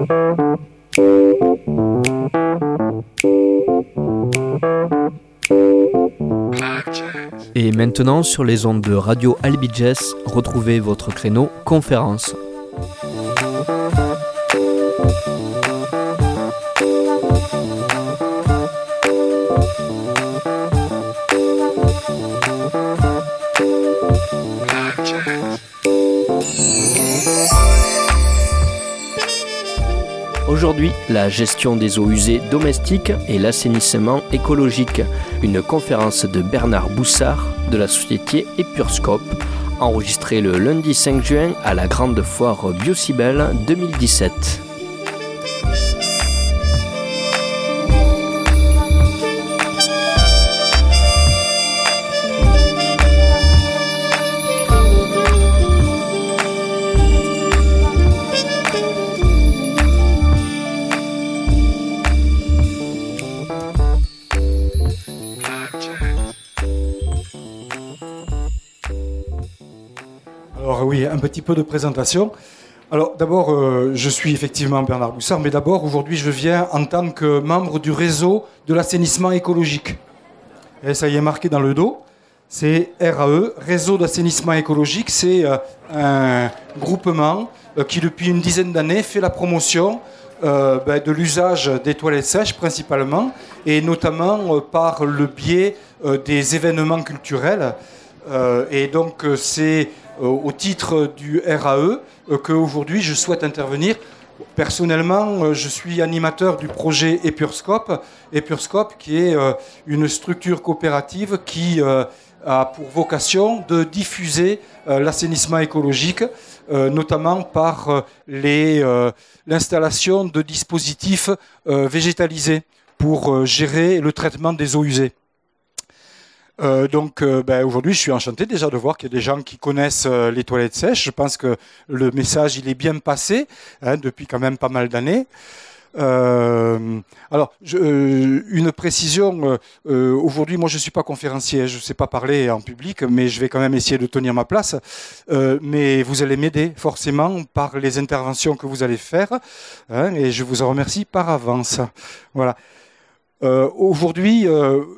Et maintenant, sur les ondes de Radio Albi Jazz, retrouvez votre créneau conférence. Aujourd'hui, la gestion des eaux usées domestiques et l'assainissement écologique. Une conférence de Bernard Boussard de la société Epurscope, enregistrée le lundi 5 juin à la Grande Foire Biocibel 2017. Un petit peu de présentation. Alors d'abord, je suis effectivement Bernard Boussard, mais d'abord, aujourd'hui, je viens en tant que membre du réseau de l'assainissement écologique. Et ça y est marqué dans le dos, c'est RAE, Réseau d'assainissement écologique. C'est un groupement qui, depuis une dizaine d'années, fait la promotion de l'usage des toilettes sèches principalement, et notamment par le biais des événements culturels. Et donc, c'est au titre du RAE qu'aujourd'hui je souhaite intervenir. Personnellement, je suis animateur du projet Epurscope. Epurscope, qui est une structure coopérative qui a pour vocation de diffuser l'assainissement écologique, notamment par l'installation de dispositifs végétalisés pour gérer le traitement des eaux usées. Aujourd'hui, je suis enchanté déjà de voir qu'il y a des gens qui connaissent les toilettes sèches. Je pense que le message, il est bien passé depuis quand même pas mal d'années. Une précision. Aujourd'hui, moi, je ne suis pas conférencier. Je ne sais pas parler en public, mais je vais quand même essayer de tenir ma place. Mais vous allez m'aider forcément par les interventions que vous allez faire. Et je vous en remercie par avance. Voilà. Aujourd'hui,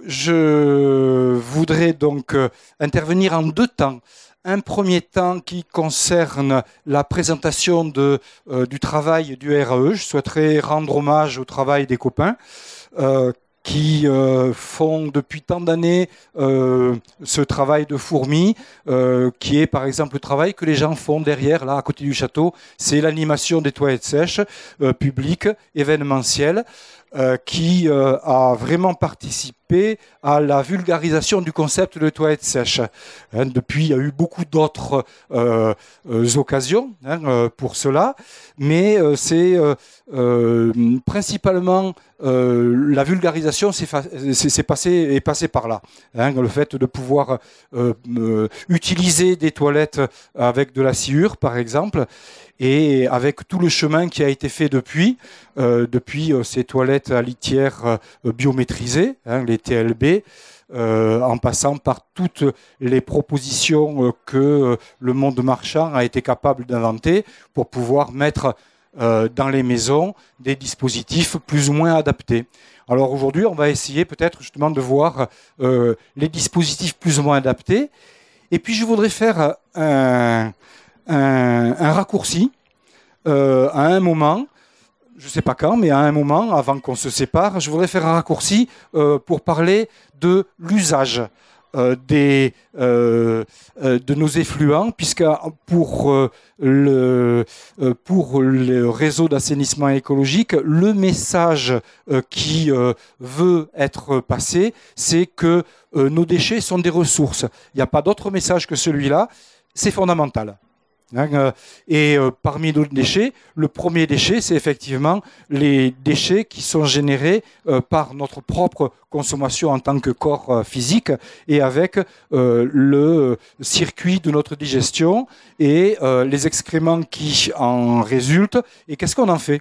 je voudrais donc intervenir en deux temps. Un premier temps qui concerne la présentation du travail du RAE. Je souhaiterais rendre hommage au travail des copains qui font depuis tant d'années ce travail de fourmi, qui est par exemple le travail que les gens font derrière, là, à côté du château. C'est l'animation des toilettes sèches, publiques, événementielles, qui a vraiment participé à la vulgarisation du concept de toilettes sèches. Depuis, il y a eu beaucoup d'autres occasions pour cela, mais c'est principalement la vulgarisation est passée par là. Le fait de pouvoir utiliser des toilettes avec de la sciure, par exemple, et avec tout le chemin qui a été fait depuis ces toilettes à litière biométrisées, les TLB, en passant par toutes les propositions que le monde marchand a été capable d'inventer pour pouvoir mettre dans les maisons des dispositifs plus ou moins adaptés. Alors aujourd'hui, on va essayer peut-être justement de voir les dispositifs plus ou moins adaptés. Et puis je voudrais faire un raccourci à un moment, je ne sais pas quand, mais à un moment, avant qu'on se sépare, je voudrais faire un raccourci pour parler de l'usage de nos effluents, puisque pour le réseau d'assainissement écologique, le message qui veut être passé, c'est que nos déchets sont des ressources. Il n'y a pas d'autre message que celui-là, c'est fondamental. Parmi nos déchets, le premier déchet, c'est effectivement les déchets qui sont générés par notre propre consommation en tant que corps physique et avec le circuit de notre digestion et les excréments qui en résultent. Et qu'est-ce qu'on en fait ?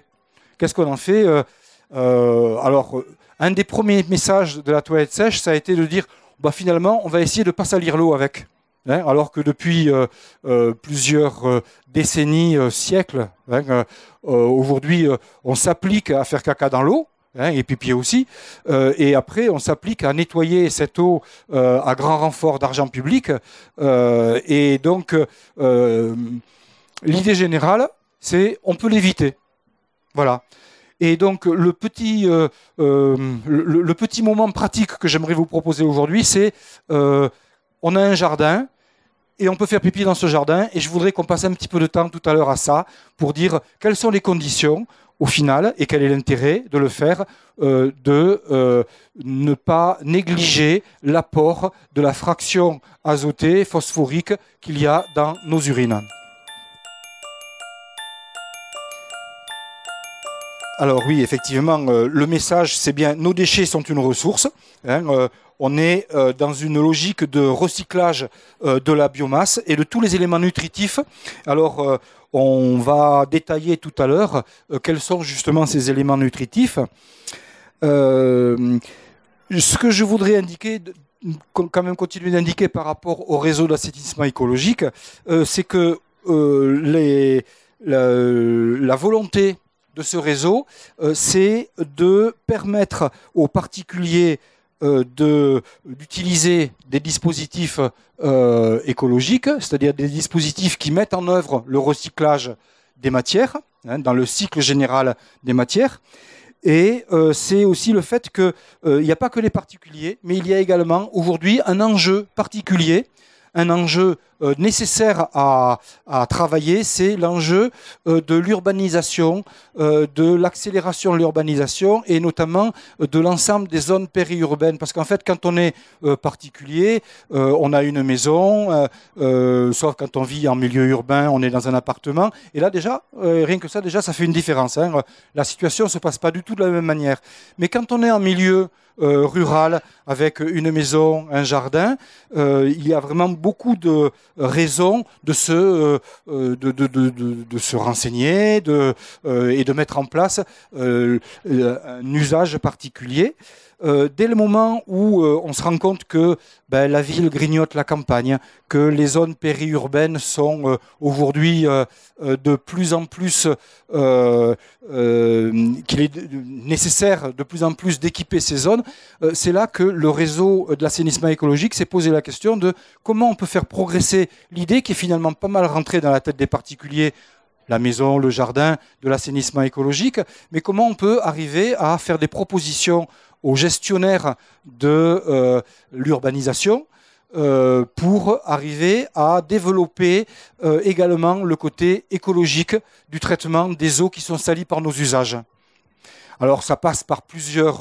Alors, un des premiers messages de la toilette sèche, ça a été de dire finalement, on va essayer de ne pas salir l'eau avec. alors que depuis plusieurs décennies, siècles, aujourd'hui, on s'applique à faire caca dans l'eau, et pipi aussi, et après on s'applique à nettoyer cette eau à grand renfort d'argent public, et donc l'idée générale, c'est on peut l'éviter. Voilà. Et donc le petit moment pratique que j'aimerais vous proposer aujourd'hui, c'est on a un jardin et on peut faire pipi dans ce jardin, et je voudrais qu'on passe un petit peu de temps tout à l'heure à ça pour dire quelles sont les conditions au final et quel est l'intérêt de le faire, de ne pas négliger l'apport de la fraction azotée phosphorique qu'il y a dans nos urines. Alors oui, effectivement, le message, c'est bien, nos déchets sont une ressource. On est dans une logique de recyclage de la biomasse et de tous les éléments nutritifs. Alors, on va détailler tout à l'heure quels sont justement ces éléments nutritifs. Ce que je voudrais indiquer, quand même continuer d'indiquer par rapport au réseau d'assainissement écologique, c'est que la volonté de ce réseau, c'est de permettre aux particuliers d'utiliser des dispositifs écologiques, c'est-à-dire des dispositifs qui mettent en œuvre le recyclage des matières, dans le cycle général des matières. Et c'est aussi le fait qu'il n'y a pas que les particuliers, mais il y a également aujourd'hui un enjeu particulier, un enjeu nécessaire à travailler, c'est l'enjeu de l'urbanisation, de l'accélération de l'urbanisation et notamment de l'ensemble des zones périurbaines. Parce qu'en fait, quand on est particulier, on a une maison, sauf quand on vit en milieu urbain, on est dans un appartement. Et là déjà, rien que ça, déjà, ça fait une différence. La situation ne se passe pas du tout de la même manière. Mais quand on est en milieu rural, avec une maison, un jardin, il y a vraiment beaucoup de raisons de se renseigner et de mettre en place un usage particulier. Dès le moment où on se rend compte que la ville grignote la campagne, que les zones périurbaines sont aujourd'hui de plus en plus, qu'il est nécessaire de plus en plus d'équiper ces zones, c'est là que le réseau de l'assainissement écologique s'est posé la question de comment on peut faire progresser l'idée qui est finalement pas mal rentrée dans la tête des particuliers, la maison, le jardin, de l'assainissement écologique, mais comment on peut arriver à faire des propositions aux gestionnaires de l'urbanisation pour arriver à développer également le côté écologique du traitement des eaux qui sont salies par nos usages. Alors ça passe par plusieurs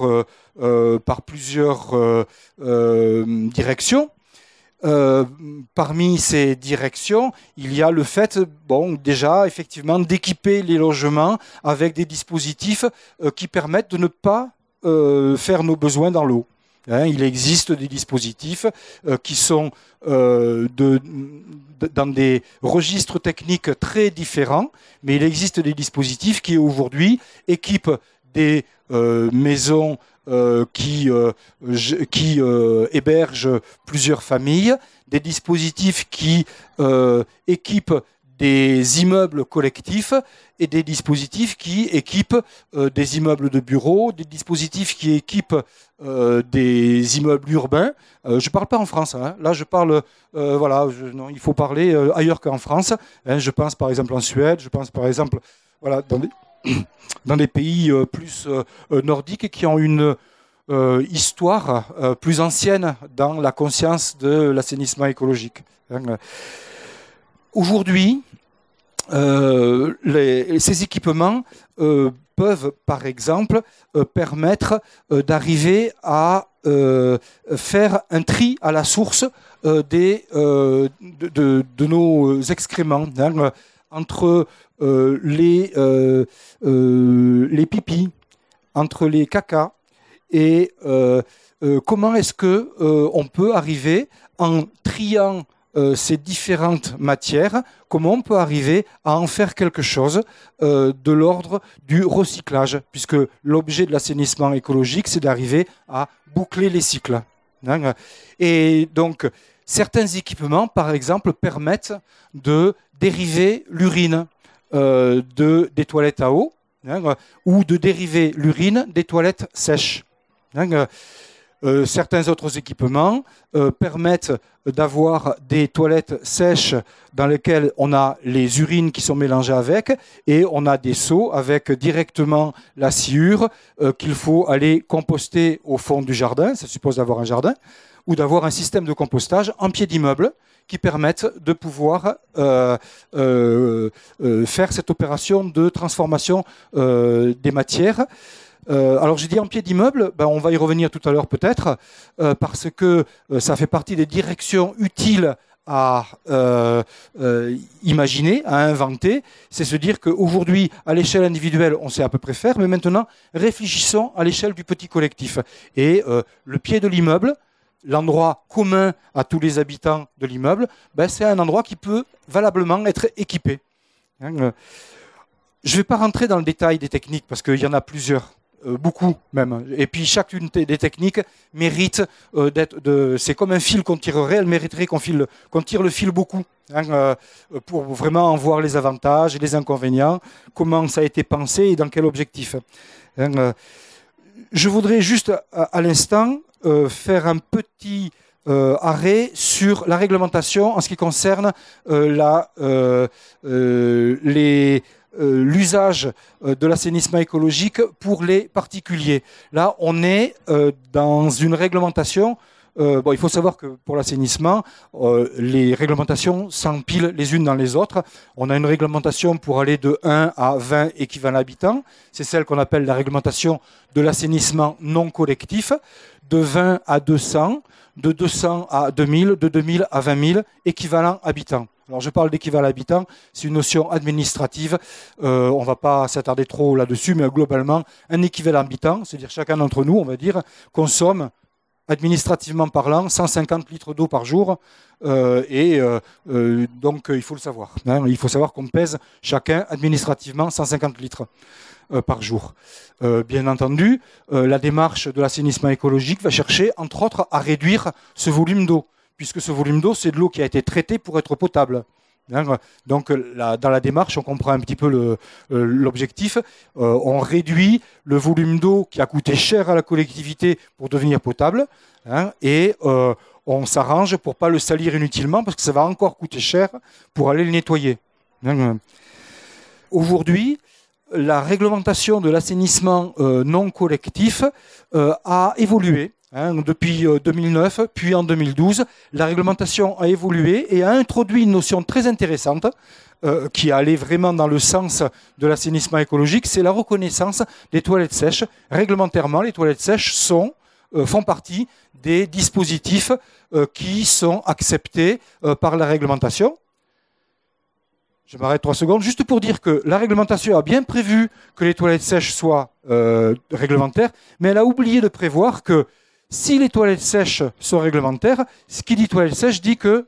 directions. Parmi ces directions, il y a le fait, déjà effectivement, d'équiper les logements avec des dispositifs qui permettent de ne pas faire nos besoins dans l'eau. Il existe des dispositifs qui sont dans des registres techniques très différents, mais il existe des dispositifs qui aujourd'hui équipent des maisons qui hébergent plusieurs familles, des dispositifs qui équipent des immeubles collectifs et des dispositifs qui équipent des immeubles de bureaux, des dispositifs qui équipent des immeubles urbains. Je ne parle pas en France, là je parle, non, il faut parler ailleurs qu'en France. Je pense par exemple en Suède, je pense par exemple dans des pays plus nordiques qui ont une histoire plus ancienne dans la conscience de l'assainissement écologique. Aujourd'hui, ces équipements peuvent, par exemple, permettre d'arriver à faire un tri à la source de nos excréments, entre les pipis, entre les cacas, et comment est-ce que on peut arriver en triant ces différentes matières, comment on peut arriver à en faire quelque chose de l'ordre du recyclage, puisque l'objet de l'assainissement écologique, c'est d'arriver à boucler les cycles. Et donc, certains équipements, par exemple, permettent de dériver l'urine des toilettes à eau, ou de dériver l'urine des toilettes sèches. Certains autres équipements permettent d'avoir des toilettes sèches dans lesquelles on a les urines qui sont mélangées avec, et on a des seaux avec directement la sciure qu'il faut aller composter au fond du jardin, ça suppose d'avoir un jardin, ou d'avoir un système de compostage en pied d'immeuble qui permettent de pouvoir faire cette opération de transformation des matières. Alors j'ai dit en pied d'immeuble, on va y revenir tout à l'heure peut-être, parce que ça fait partie des directions utiles à imaginer, à inventer. C'est se dire qu'aujourd'hui, à l'échelle individuelle, on sait à peu près faire, mais maintenant, réfléchissons à l'échelle du petit collectif. Et le pied de l'immeuble, l'endroit commun à tous les habitants de l'immeuble, c'est un endroit qui peut valablement être équipé. Je ne vais pas rentrer dans le détail des techniques, parce qu'il y en a plusieurs. Beaucoup même. Et puis chacune des techniques mérite c'est comme un fil qu'on tirerait, elle mériterait qu'on tire le fil beaucoup, pour vraiment en voir les avantages et les inconvénients, comment ça a été pensé et dans quel objectif. Je voudrais juste à l'instant faire un petit arrêt sur la réglementation en ce qui concerne l'usage de l'assainissement écologique pour les particuliers. Là, on est dans une réglementation. Il faut savoir que pour l'assainissement, les réglementations s'empilent les unes dans les autres. On a une réglementation pour aller de 1 à 20 équivalents habitants. C'est celle qu'on appelle la réglementation de l'assainissement non collectif, de 20 à 200, de 200 à 2000, de 2000 à 20 000 équivalents habitants. Alors je parle d'équivalent habitant, c'est une notion administrative, on ne va pas s'attarder trop là-dessus, mais globalement, un équivalent habitant, c'est-à-dire chacun d'entre nous, on va dire, consomme, administrativement parlant, 150 litres d'eau par jour, donc il faut le savoir. Il faut savoir qu'on pèse chacun administrativement 150 litres par jour. Bien entendu, la démarche de l'assainissement écologique va chercher, entre autres, à réduire ce volume d'eau, puisque ce volume d'eau, c'est de l'eau qui a été traitée pour être potable. Donc, dans la démarche, on comprend un petit peu l'objectif. On réduit le volume d'eau qui a coûté cher à la collectivité pour devenir potable, et on s'arrange pour ne pas le salir inutilement, parce que ça va encore coûter cher pour aller le nettoyer. Aujourd'hui, la réglementation de l'assainissement non collectif a évolué. Depuis 2009, puis en 2012, la réglementation a évolué et a introduit une notion très intéressante qui allait vraiment dans le sens de l'assainissement écologique, c'est la reconnaissance des toilettes sèches. Réglementairement, les toilettes sèches font partie des dispositifs qui sont acceptés par la réglementation. Je m'arrête 3 secondes, juste pour dire que la réglementation a bien prévu que les toilettes sèches soient réglementaires, mais elle a oublié de prévoir que si les toilettes sèches sont réglementaires, ce qui dit toilettes sèches dit que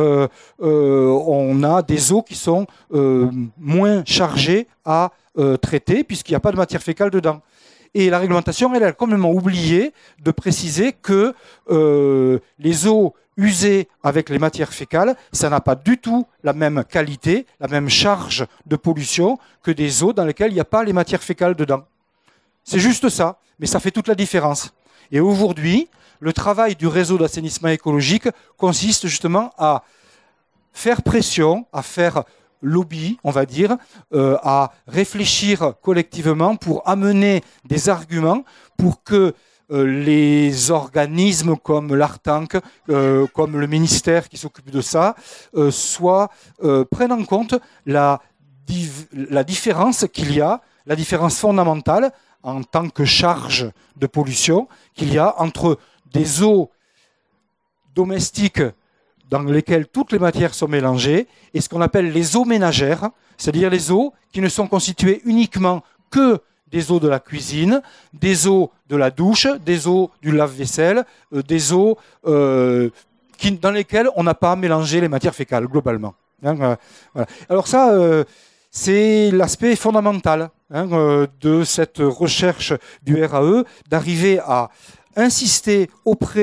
on a des eaux qui sont moins chargées à traiter, puisqu'il n'y a pas de matière fécale dedans. Et la réglementation, elle a complètement oublié de préciser que les eaux usées avec les matières fécales, ça n'a pas du tout la même qualité, la même charge de pollution que des eaux dans lesquelles il n'y a pas les matières fécales dedans. C'est juste ça, mais ça fait toute la différence. Et aujourd'hui, le travail du réseau d'assainissement écologique consiste justement à faire pression, à faire lobby, on va dire, à réfléchir collectivement pour amener des arguments pour que les organismes comme l'Artanc, comme le ministère qui s'occupe de ça, prennent en compte la différence qu'il y a, la différence fondamentale en tant que charge de pollution qu'il y a entre des eaux domestiques dans lesquelles toutes les matières sont mélangées et ce qu'on appelle les eaux ménagères, c'est-à-dire les eaux qui ne sont constituées uniquement que des eaux de la cuisine, des eaux de la douche, des eaux du lave-vaisselle, des eaux dans lesquelles on n'a pas mélangé les matières fécales globalement. Voilà. Alors ça, c'est l'aspect fondamental de cette recherche du RAE, d'arriver à insister auprès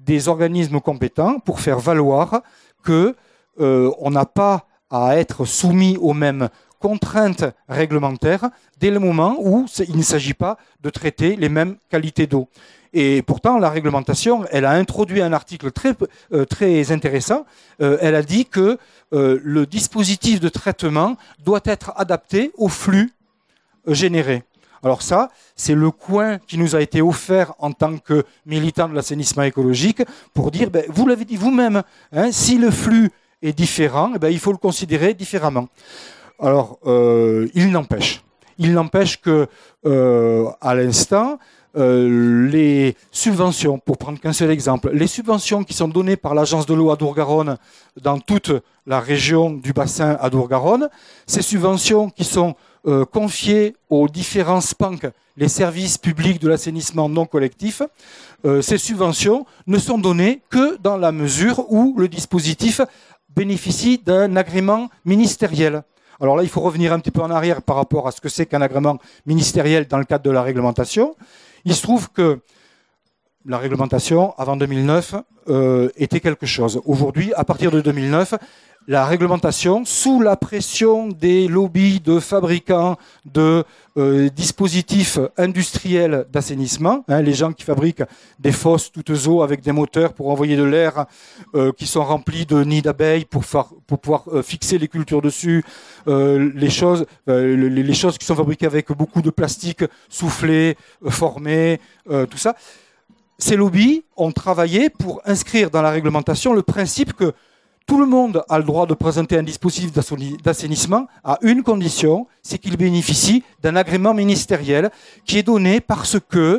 des organismes compétents pour faire valoir qu'on n'a pas à être soumis aux mêmes contraintes réglementaires dès le moment où il ne s'agit pas de traiter les mêmes qualités d'eau. Et pourtant, la réglementation, elle a introduit un article très intéressant. Elle a dit que le dispositif de traitement doit être adapté au flux généré. Alors ça, c'est le coin qui nous a été offert en tant que militants de l'assainissement écologique pour dire, vous l'avez dit vous-même, si le flux est différent, il faut le considérer différemment. Alors, il n'empêche que, à l'instant, les subventions, pour prendre qu'un seul exemple, les subventions qui sont données par l'Agence de l'eau Adour-Garonne dans toute la région du bassin Adour-Garonne, ces subventions qui sont confiées aux différents SPANC, les services publics de l'assainissement non collectif, ces subventions ne sont données que dans la mesure où le dispositif bénéficie d'un agrément ministériel. Alors là, il faut revenir un petit peu en arrière par rapport à ce que c'est qu'un agrément ministériel dans le cadre de la réglementation. Il se trouve que la réglementation, avant 2009, était quelque chose. Aujourd'hui, à partir de 2009, la réglementation, sous la pression des lobbies de fabricants de dispositifs industriels d'assainissement, les gens qui fabriquent des fosses toutes eaux avec des moteurs pour envoyer de l'air qui sont remplis de nids d'abeilles pour pouvoir fixer les cultures dessus, les choses qui sont fabriquées avec beaucoup de plastique soufflé, formé, tout ça. Ces lobbies ont travaillé pour inscrire dans la réglementation le principe que tout le monde a le droit de présenter un dispositif d'assainissement à une condition, c'est qu'il bénéficie d'un agrément ministériel qui est donné parce que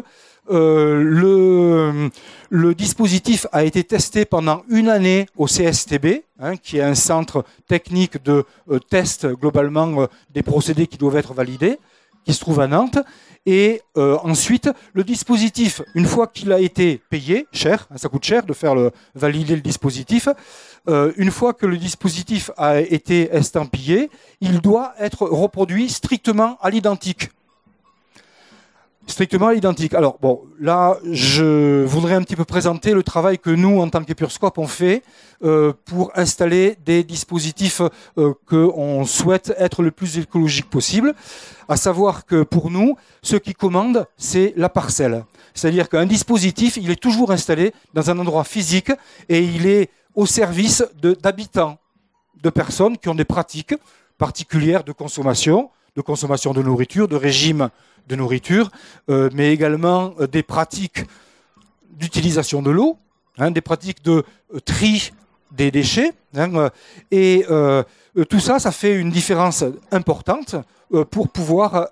le dispositif a été testé pendant une année au CSTB, qui est un centre technique de test globalement des procédés qui doivent être validés, qui se trouve à Nantes. Et ensuite, le dispositif, une fois qu'il a été payé, cher, ça coûte cher de faire valider le dispositif, une fois que le dispositif a été estampillé, il doit être reproduit strictement à l'identique. Strictement à l'identique. Alors bon, là, je voudrais un petit peu présenter le travail que nous, en tant qu'Epurscope, on fait pour installer des dispositifs qu'on souhaite être le plus écologique possible. À savoir que pour nous, ce qui commande, c'est la parcelle. C'est-à-dire qu'un dispositif, il est toujours installé dans un endroit physique et il est au service d'habitants, de personnes qui ont des pratiques particulières de consommation de nourriture, de régime de nourriture, mais également des pratiques d'utilisation de l'eau, des pratiques de tri des déchets. Et tout ça, ça fait une différence importante pour pouvoir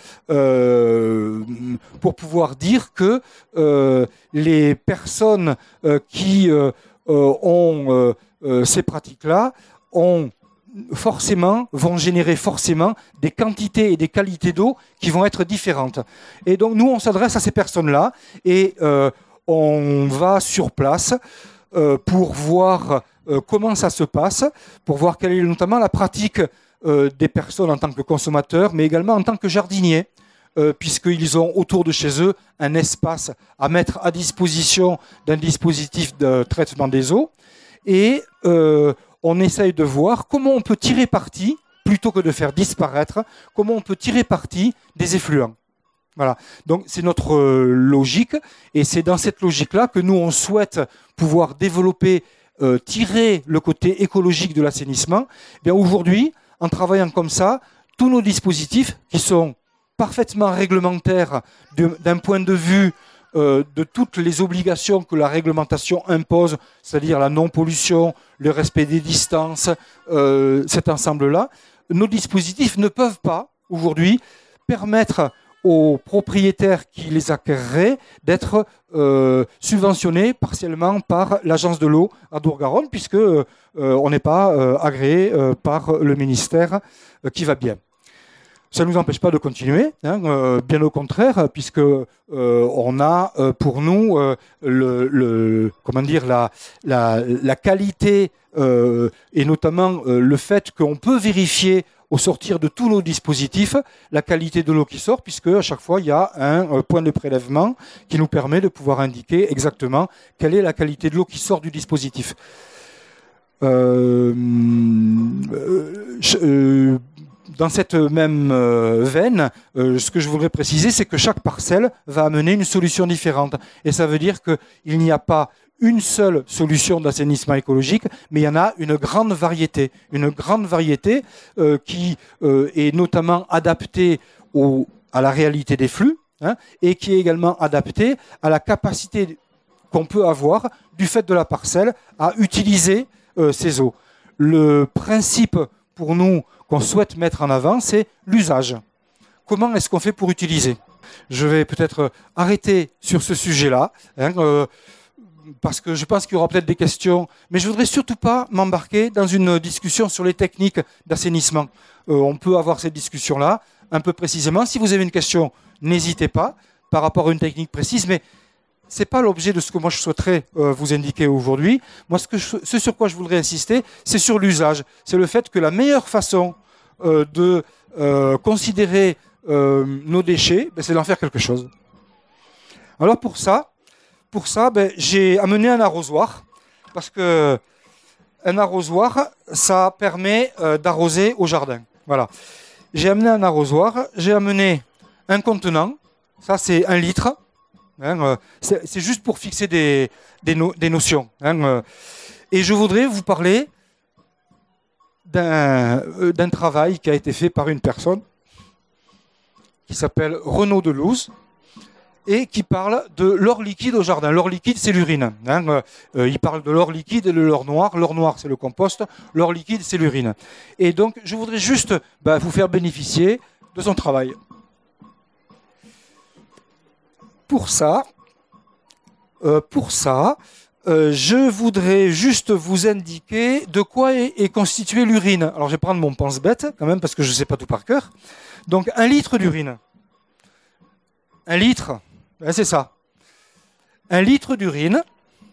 dire que les personnes qui ont ces pratiques-là vont générer forcément des quantités et des qualités d'eau qui vont être différentes. Et donc nous, on s'adresse à ces personnes-là et on va sur place pour voir comment ça se passe, pour voir quelle est notamment la pratique des personnes en tant que consommateurs, mais également en tant que jardiniers, puisqu'ils ont autour de chez eux un espace à mettre à disposition d'un dispositif de traitement des eaux. Et on essaye de voir comment on peut tirer parti, plutôt que de faire disparaître, comment on peut tirer parti des effluents. Voilà. Donc c'est notre logique, et c'est dans cette logique-là que nous, on souhaite pouvoir développer, tirer le côté écologique de l'assainissement. Bien, aujourd'hui, en travaillant comme ça, tous nos dispositifs qui sont parfaitement réglementaires d'un point de vue de toutes les obligations que la réglementation impose, c'est-à-dire la non-pollution, le respect des distances, cet ensemble-là, nos dispositifs ne peuvent pas, aujourd'hui, permettre aux propriétaires qui les acquéreraient d'être subventionnés partiellement par l'Agence de l'eau Adour-Garonne, puisque on n'est pas agréé par le ministère qui va bien. Ça ne nous empêche pas de continuer, bien au contraire, puisque on a pour nous la qualité et notamment le fait qu'on peut vérifier au sortir de tous nos dispositifs la qualité de l'eau qui sort, puisque à chaque fois il y a un point de prélèvement qui nous permet de pouvoir indiquer exactement quelle est la qualité de l'eau qui sort du dispositif. Dans cette même veine, ce que je voudrais préciser, c'est que chaque parcelle va amener une solution différente. Et ça veut dire qu'il n'y a pas une seule solution d'assainissement écologique, mais il y en a une grande variété qui est notamment adaptée à la réalité des flux, hein, et qui est également adaptée à la capacité qu'on peut avoir du fait de la parcelle à utiliser ces eaux. Le principe pour nous qu'on souhaite mettre en avant, c'est l'usage. Comment est-ce qu'on fait pour utiliser ? Je vais peut-être arrêter sur ce sujet-là, hein, parce que je pense qu'il y aura peut-être des questions, mais je ne voudrais surtout pas m'embarquer dans une discussion sur les techniques d'assainissement. On peut avoir cette discussion-là, un peu précisément. Si vous avez une question, n'hésitez pas par rapport à une technique précise, mais ce n'est pas l'objet de ce que moi je souhaiterais vous indiquer aujourd'hui. Moi, ce sur quoi je voudrais insister, c'est sur l'usage. C'est le fait que la meilleure façon de considérer nos déchets, c'est d'en faire quelque chose. Alors pour ça, j'ai amené un arrosoir, parce que un arrosoir, ça permet d'arroser au jardin. Voilà. J'ai amené un arrosoir, j'ai amené un contenant, ça c'est 1 litre. Hein, c'est juste pour fixer des notions. Hein, et je voudrais vous parler d'un travail qui a été fait par une personne qui s'appelle Renaud Delouze, et qui parle de l'or liquide au jardin. L'or liquide, c'est l'urine. Hein. Il parle de l'or liquide et de l'or noir. L'or noir, c'est le compost. L'or liquide, c'est l'urine. Et donc, je voudrais juste vous faire bénéficier de son travail. Pour ça, je voudrais juste vous indiquer de quoi est constituée l'urine. Alors, je vais prendre mon pense-bête, quand même, parce que je ne sais pas tout par cœur. Donc, 1 litre d'urine. 1 litre, c'est ça. 1 litre d'urine,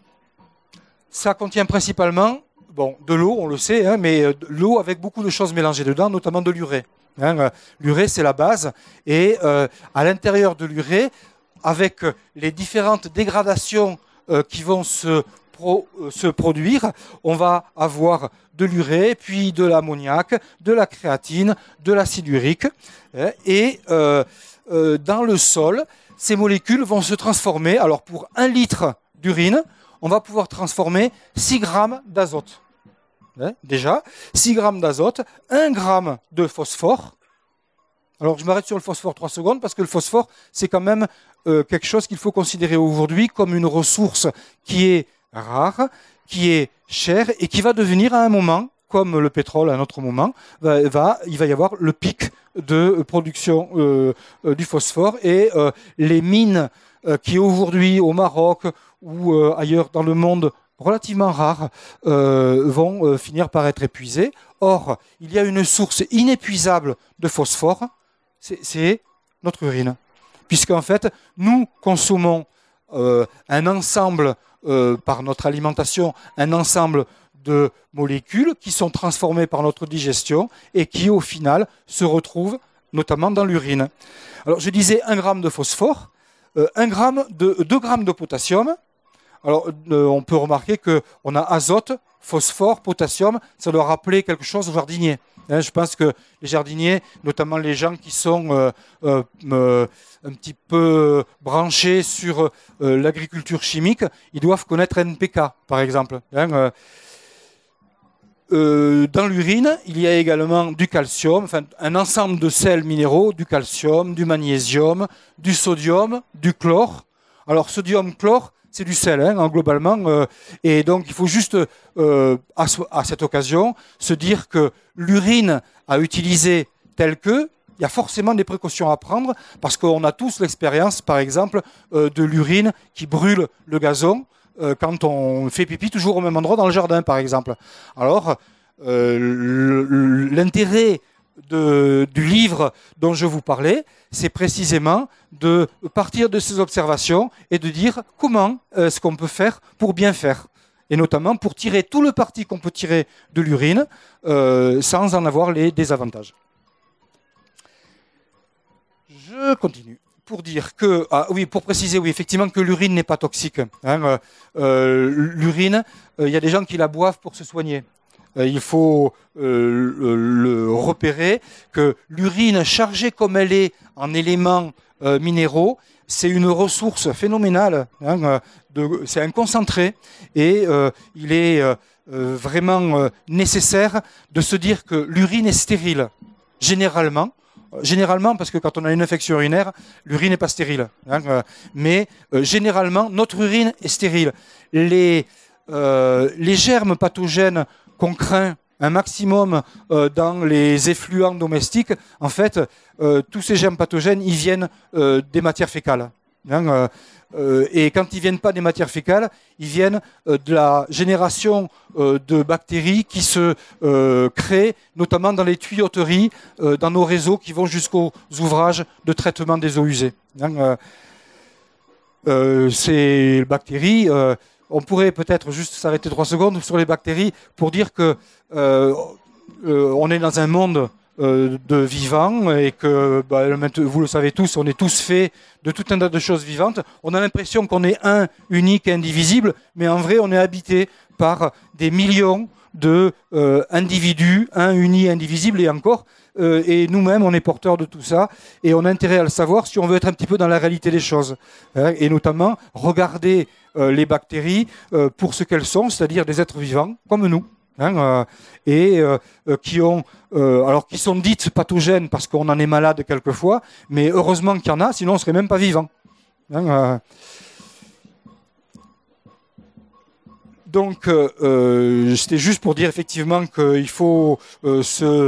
ça contient principalement de l'eau, on le sait, hein, mais de l'eau avec beaucoup de choses mélangées dedans, notamment de l'urée. Hein, l'urée, c'est la base. Et à l'intérieur de l'urée, avec les différentes dégradations qui vont se produire, on va avoir de l'urée, puis de l'ammoniac, de la créatine, de l'acide urique. Et dans le sol, ces molécules vont se transformer. Alors pour 1 litre d'urine, on va pouvoir transformer 6 grammes d'azote. Déjà, 6 grammes d'azote, 1 gramme de phosphore. Alors je m'arrête sur le phosphore 3 secondes, parce que le phosphore, c'est quand même quelque chose qu'il faut considérer aujourd'hui comme une ressource qui est rare, qui est chère, et qui va devenir à un moment, comme le pétrole à un autre moment, il va y avoir le pic de production du phosphore, et les mines qui aujourd'hui au Maroc ou ailleurs dans le monde relativement rares vont finir par être épuisées. Or, il y a une source inépuisable de phosphore, c'est notre urine. Puisqu'en fait, nous consommons un ensemble, par notre alimentation, un ensemble de molécules qui sont transformées par notre digestion et qui, au final, se retrouvent notamment dans l'urine. Alors, je disais 1 gramme de phosphore, 2 grammes de potassium. Alors, on peut remarquer qu'on a azote, phosphore, potassium, ça doit rappeler quelque chose aux jardiniers. Hein, je pense que les jardiniers, notamment les gens qui sont un petit peu branchés sur l'agriculture chimique, ils doivent connaître NPK, par exemple. Hein, dans l'urine, il y a également du calcium, enfin un ensemble de sels minéraux, du calcium, du magnésium, du sodium, du chlore. Alors sodium, chlore, c'est du sel, hein, globalement. Et donc il faut juste, à cette occasion, se dire que l'urine à utiliser telle que, il y a forcément des précautions à prendre, parce qu'on a tous l'expérience, par exemple, de l'urine qui brûle le gazon, quand on fait pipi toujours au même endroit dans le jardin, par exemple. Alors, l'intérêt du livre dont je vous parlais, c'est précisément de partir de ces observations et de dire comment est-ce qu'on peut faire pour bien faire. Et notamment pour tirer tout le parti qu'on peut tirer de l'urine sans en avoir les désavantages. Je continue. Pour dire que, pour préciser, oui, effectivement, que l'urine n'est pas toxique. L'urine, il y a des gens qui la boivent pour se soigner. Il faut le repérer que l'urine, chargée comme elle est en éléments minéraux, c'est une ressource phénoménale. C'est un concentré et il est vraiment nécessaire de se dire que l'urine est stérile, généralement. Généralement, parce que quand on a une infection urinaire, l'urine n'est pas stérile. Mais généralement, notre urine est stérile. Les germes pathogènes qu'on craint un maximum dans les effluents domestiques, en fait, tous ces germes pathogènes, ils viennent des matières fécales. Et quand ils ne viennent pas des matières fécales, ils viennent de la génération de bactéries qui se créent, notamment dans les tuyauteries, dans nos réseaux qui vont jusqu'aux ouvrages de traitement des eaux usées. Ces bactéries, on pourrait peut-être juste s'arrêter 3 secondes sur les bactéries pour dire que on est dans un monde de vivants et que, vous le savez tous, on est tous faits de tout un tas de choses vivantes. On a l'impression qu'on est un, unique et indivisible, mais en vrai, on est habité par des millions de individus, un, uni et indivisible, et encore. Et nous-mêmes, on est porteurs de tout ça, et on a intérêt à le savoir si on veut être un petit peu dans la réalité des choses. Et notamment, regarder les bactéries pour ce qu'elles sont, c'est-à-dire des êtres vivants, comme nous. Qui sont dites pathogènes parce qu'on en est malade quelquefois, mais heureusement qu'il y en a, sinon on ne serait même pas vivant. Donc, c'était juste pour dire effectivement qu'il faut bien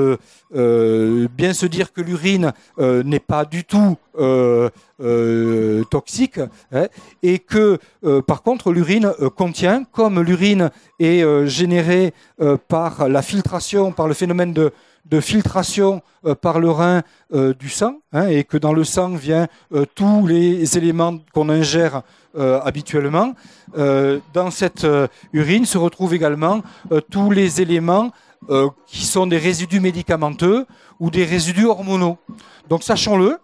se dire que l'urine n'est pas du tout toxique, et que par contre l'urine contient, comme l'urine est générée par la filtration, par le phénomène de filtration par le rein du sang, et que dans le sang vient tous les éléments qu'on ingère habituellement. Dans cette urine se retrouvent également tous les éléments qui sont des résidus médicamenteux ou des résidus hormonaux. Donc sachons-le,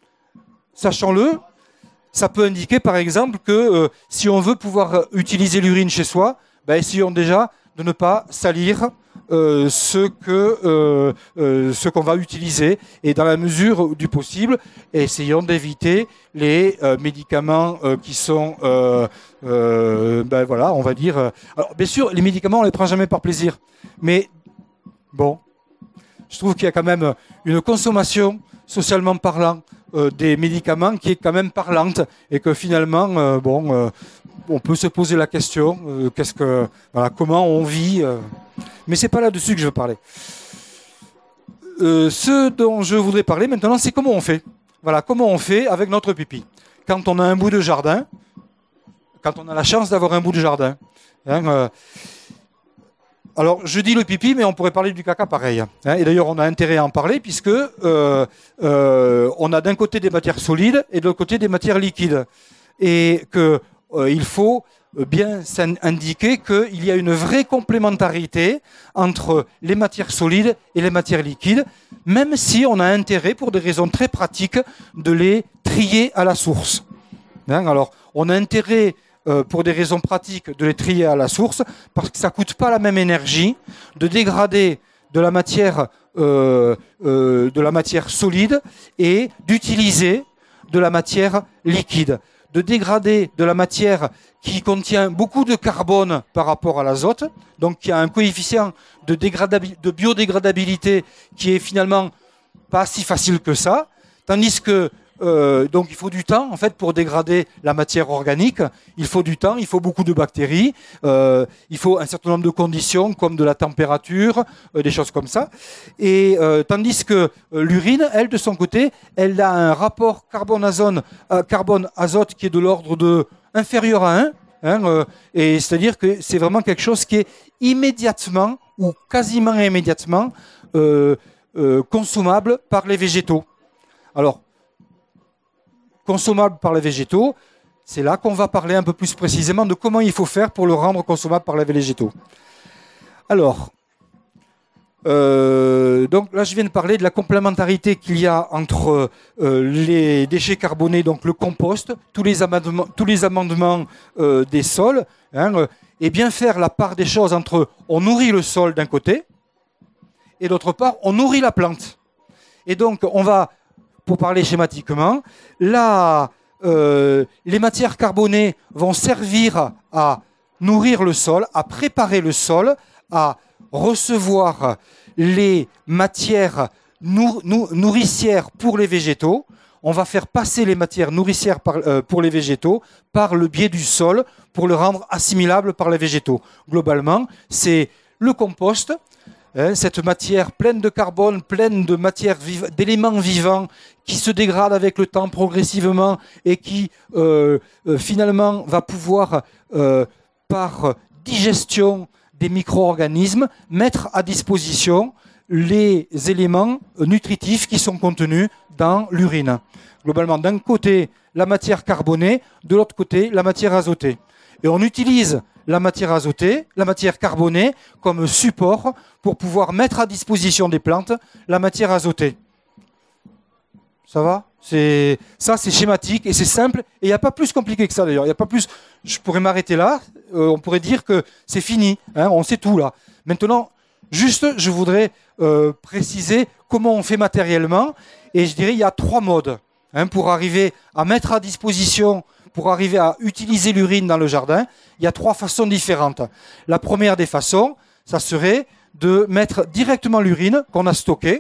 ça peut indiquer par exemple que si on veut pouvoir utiliser l'urine chez soi, essayons déjà de ne pas salir ce qu'on va utiliser, et dans la mesure du possible, essayons d'éviter les médicaments qui sont, on va dire. Alors, bien sûr, les médicaments, on les prend jamais par plaisir, mais bon, je trouve qu'il y a quand même une consommation, socialement parlant, des médicaments qui est quand même parlante, et que finalement, on peut se poser la question, comment on vit. Mais c'est pas là-dessus que je veux parler. Ce dont je voudrais parler maintenant, c'est comment on fait. Voilà, comment on fait avec notre pipi. Quand on a un bout de jardin, quand on a la chance d'avoir un bout de jardin. Alors, je dis le pipi, mais on pourrait parler du caca pareil. Et d'ailleurs, on a intérêt à en parler puisque on a d'un côté des matières solides et de l'autre côté des matières liquides. Et qu'il faut bien indiquer qu'il y a une vraie complémentarité entre les matières solides et les matières liquides, même si on a intérêt, pour des raisons très pratiques, de les trier à la source. Alors, on a intérêt, pour des raisons pratiques, de les trier à la source, parce que ça ne coûte pas la même énergie de dégrader de la matière solide et d'utiliser de la matière liquide. De dégrader de la matière qui contient beaucoup de carbone par rapport à l'azote, donc qui a un coefficient de biodégradabilité qui est finalement pas si facile que ça, tandis que donc il faut du temps en fait pour dégrader la matière organique. Il faut du temps, il faut beaucoup de bactéries, il faut un certain nombre de conditions comme de la température, des choses comme ça. Et tandis que l'urine, elle de son côté, elle a un rapport carbone-azote qui est de l'ordre de inférieur à 1. Et c'est-à-dire que c'est vraiment quelque chose qui est immédiatement ou quasiment immédiatement consommable par les végétaux. Alors, consommable par les végétaux, c'est là qu'on va parler un peu plus précisément de comment il faut faire pour le rendre consommable par les végétaux. Alors, Donc là, je viens de parler de la complémentarité qu'il y a entre les déchets carbonés, donc le compost, tous les amendements des sols, et bien faire la part des choses entre on nourrit le sol d'un côté, et d'autre part, on nourrit la plante. Et donc, on va, pour parler schématiquement, là, les matières carbonées vont servir à nourrir le sol, à préparer le sol, à recevoir les matières nourricières pour les végétaux. On va faire passer les matières nourricières pour les végétaux par le biais du sol pour le rendre assimilable par les végétaux. Globalement, c'est le compost, cette matière pleine de carbone, pleine de matière d'éléments vivants qui se dégradent avec le temps progressivement et qui finalement va pouvoir, par digestion des micro-organismes, mettre à disposition les éléments nutritifs qui sont contenus dans l'urine. Globalement, d'un côté, la matière carbonée, de l'autre côté, la matière azotée. Et on utilise la matière azotée, la matière carbonée, comme support pour pouvoir mettre à disposition des plantes la matière azotée. Ça va ? Ça, c'est schématique et c'est simple. Et il n'y a pas plus compliqué que ça, d'ailleurs. Il y a pas plus. Je pourrais m'arrêter là. On pourrait dire que c'est fini. On sait tout, là. Maintenant, juste, je voudrais préciser comment on fait matériellement. Et je dirais qu'il y a 3 modes pour arriver à mettre à disposition, pour arriver à utiliser l'urine dans le jardin. Il y a 3 façons différentes. La première des façons, ça serait de mettre directement l'urine qu'on a stockée.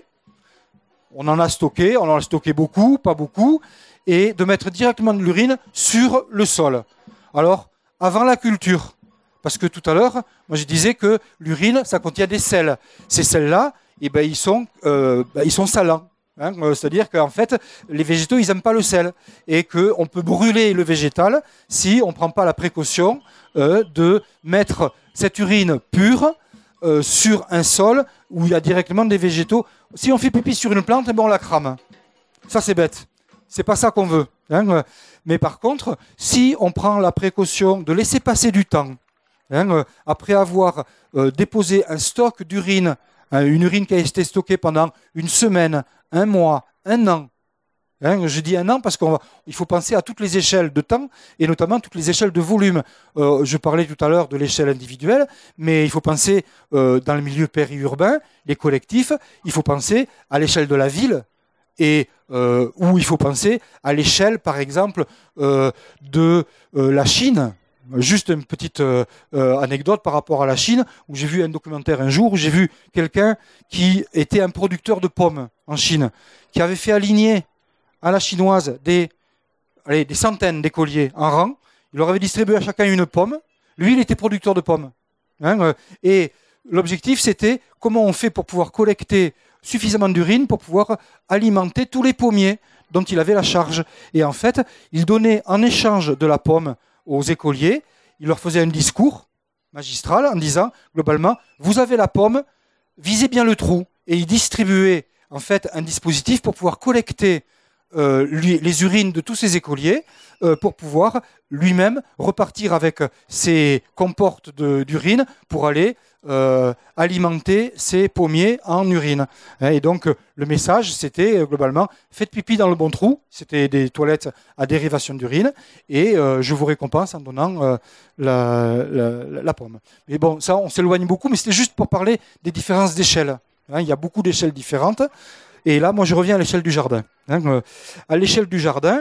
On en a stocké beaucoup, pas beaucoup, et de mettre directement de l'urine sur le sol. Alors, avant la culture, parce que tout à l'heure, moi je disais que l'urine, ça contient des sels. Ces sels-là, ils sont salants. C'est-à-dire qu'en fait, les végétaux, ils n'aiment pas le sel. Et qu'on peut brûler le végétal si on ne prend pas la précaution de mettre cette urine pure sur un sol où il y a directement des végétaux. Si on fait pipi sur une plante, on la crame. Ça, c'est bête. C'est pas ça qu'on veut. Mais par contre, si on prend la précaution de laisser passer du temps, après avoir déposé un stock d'urine, une urine qui a été stockée pendant une semaine, un mois, un an. Je dis un an parce qu'il faut penser à toutes les échelles de temps et notamment toutes les échelles de volume. Je parlais tout à l'heure de l'échelle individuelle, mais il faut penser dans le milieu périurbain, les collectifs, il faut penser à l'échelle de la ville et où il faut penser à l'échelle, par exemple, de la Chine. Juste une petite anecdote par rapport à la Chine, où j'ai vu un documentaire un jour, où j'ai vu quelqu'un qui était un producteur de pommes en Chine, qui avait fait aligner à la chinoise des centaines d'écoliers en rang. Il leur avait distribué à chacun une pomme. Lui, il était producteur de pommes. Et l'objectif, c'était comment on fait pour pouvoir collecter suffisamment d'urine pour pouvoir alimenter tous les pommiers dont il avait la charge. Et en fait, il donnait en échange de la pomme aux écoliers, il leur faisait un discours magistral en disant, globalement, vous avez la pomme, visez bien le trou. Et il distribuait en fait un dispositif pour pouvoir collecter les urines de tous ces écoliers pour pouvoir lui-même repartir avec ses comportes d'urine pour aller alimenter ses pommiers en urine. Et donc le message c'était globalement faites pipi dans le bon trou, c'était des toilettes à dérivation d'urine et je vous récompense en donnant la pomme. Mais bon, ça on s'éloigne beaucoup, mais c'était juste pour parler des différences d'échelle. Il y a beaucoup d'échelles différentes. Et là, moi, je reviens à l'échelle du jardin. À l'échelle du jardin,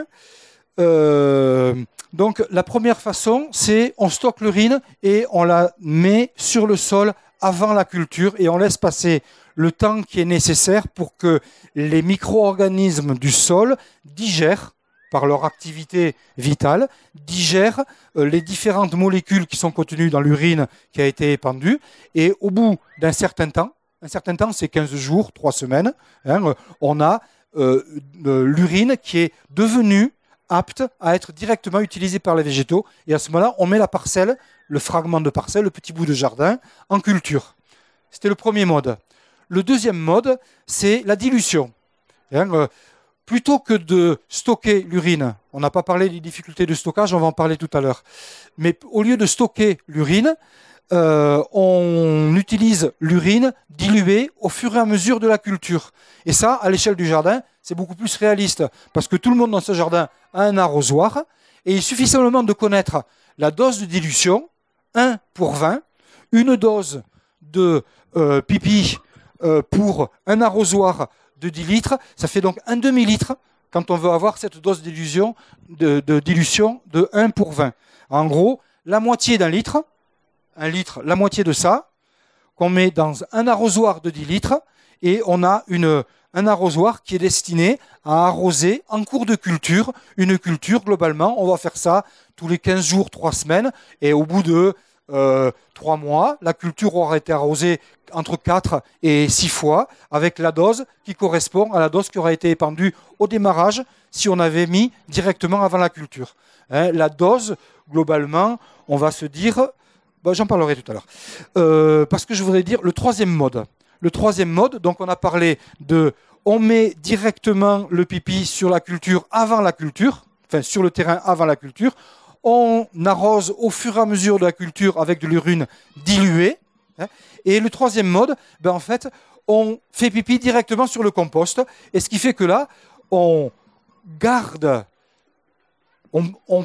donc la première façon, c'est on stocke l'urine et on la met sur le sol avant la culture et on laisse passer le temps qui est nécessaire pour que les micro-organismes du sol digèrent, par leur activité vitale, digèrent les différentes molécules qui sont contenues dans l'urine qui a été épandue. Et au bout d'un certain temps, c'est 15 jours, 3 semaines, on a l'urine qui est devenue apte à être directement utilisée par les végétaux. Et à ce moment-là, on met la parcelle, le fragment de parcelle, le petit bout de jardin, en culture. C'était le premier mode. Le deuxième mode, c'est la dilution. Plutôt que de stocker l'urine, on n'a pas parlé des difficultés de stockage, on va en parler tout à l'heure, mais au lieu de stocker l'urine, on utilise l'urine diluée au fur et à mesure de la culture. Et ça, à l'échelle du jardin, c'est beaucoup plus réaliste, parce que tout le monde dans ce jardin a un arrosoir, et il suffit seulement de connaître la dose de dilution, 1 pour 20, une dose de pipi pour un arrosoir de 10 litres, ça fait donc un demi-litre quand on veut avoir cette dose de dilution de 1 pour 20. En gros, la moitié d'un litre, un litre, la moitié de ça, qu'on met dans un arrosoir de 10 litres, et on a un arrosoir qui est destiné à arroser en cours de culture. Une culture, globalement, on va faire ça tous les 15 jours, 3 semaines, et au bout de 3 mois, la culture aura été arrosée entre 4 et 6 fois, avec la dose qui correspond à la dose qui aura été épandue au démarrage si on avait mis directement avant la culture. La dose, globalement, on va se dire... j'en parlerai tout à l'heure. Parce que je voudrais dire le troisième mode. Le troisième mode, donc on a parlé de... On met directement le pipi sur la culture avant la culture, enfin sur le terrain avant la culture. On arrose au fur et à mesure de la culture avec de l'urine diluée. Et le troisième mode, en fait, on fait pipi directement sur le compost. Et ce qui fait que là, on garde, on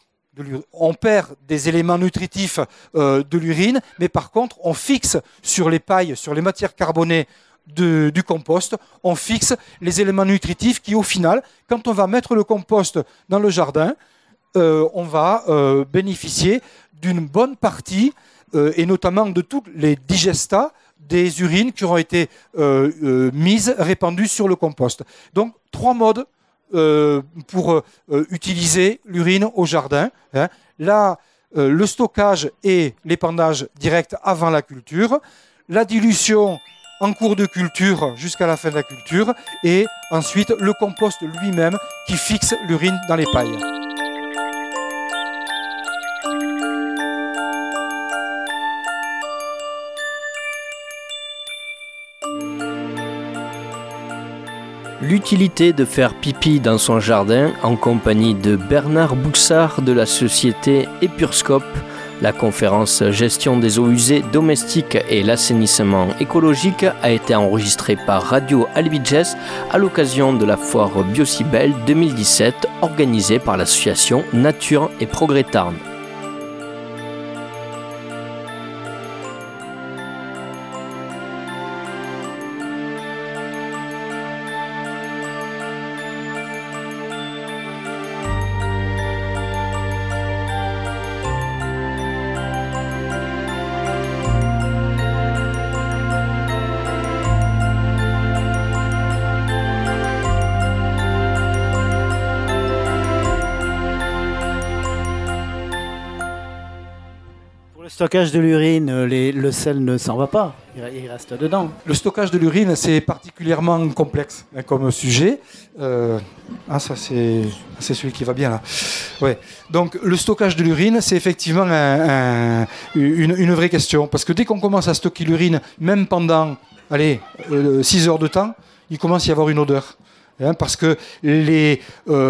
perd des éléments nutritifs de l'urine, mais par contre, on fixe sur les pailles, sur les matières carbonées du compost, on fixe les éléments nutritifs qui, au final, quand on va mettre le compost dans le jardin, on va bénéficier d'une bonne partie, et notamment de tous les digestats des urines qui auront été mises, répandues sur le compost. Donc, 3 modes pour utiliser l'urine au jardin. Là, le stockage et l'épandage direct avant la culture, la dilution en cours de culture jusqu'à la fin de la culture, et ensuite le compost lui-même qui fixe l'urine dans les pailles. L'utilité de faire pipi dans son jardin en compagnie de Bernard Boussard de la société Epurscope. La conférence Gestion des eaux usées domestiques et l'assainissement écologique a été enregistrée par Radio Albiges à l'occasion de la foire Biocibel 2017 organisée par l'association Nature et Progrès Tarn. Le stockage de l'urine, le sel ne s'en va pas, il reste dedans. Le stockage de l'urine, c'est particulièrement complexe comme sujet. Ça c'est celui qui va bien là. Ouais. Donc le stockage de l'urine, c'est effectivement une vraie question. Parce que dès qu'on commence à stocker l'urine, même pendant 6 heures de temps, il commence à y avoir une odeur. Parce que les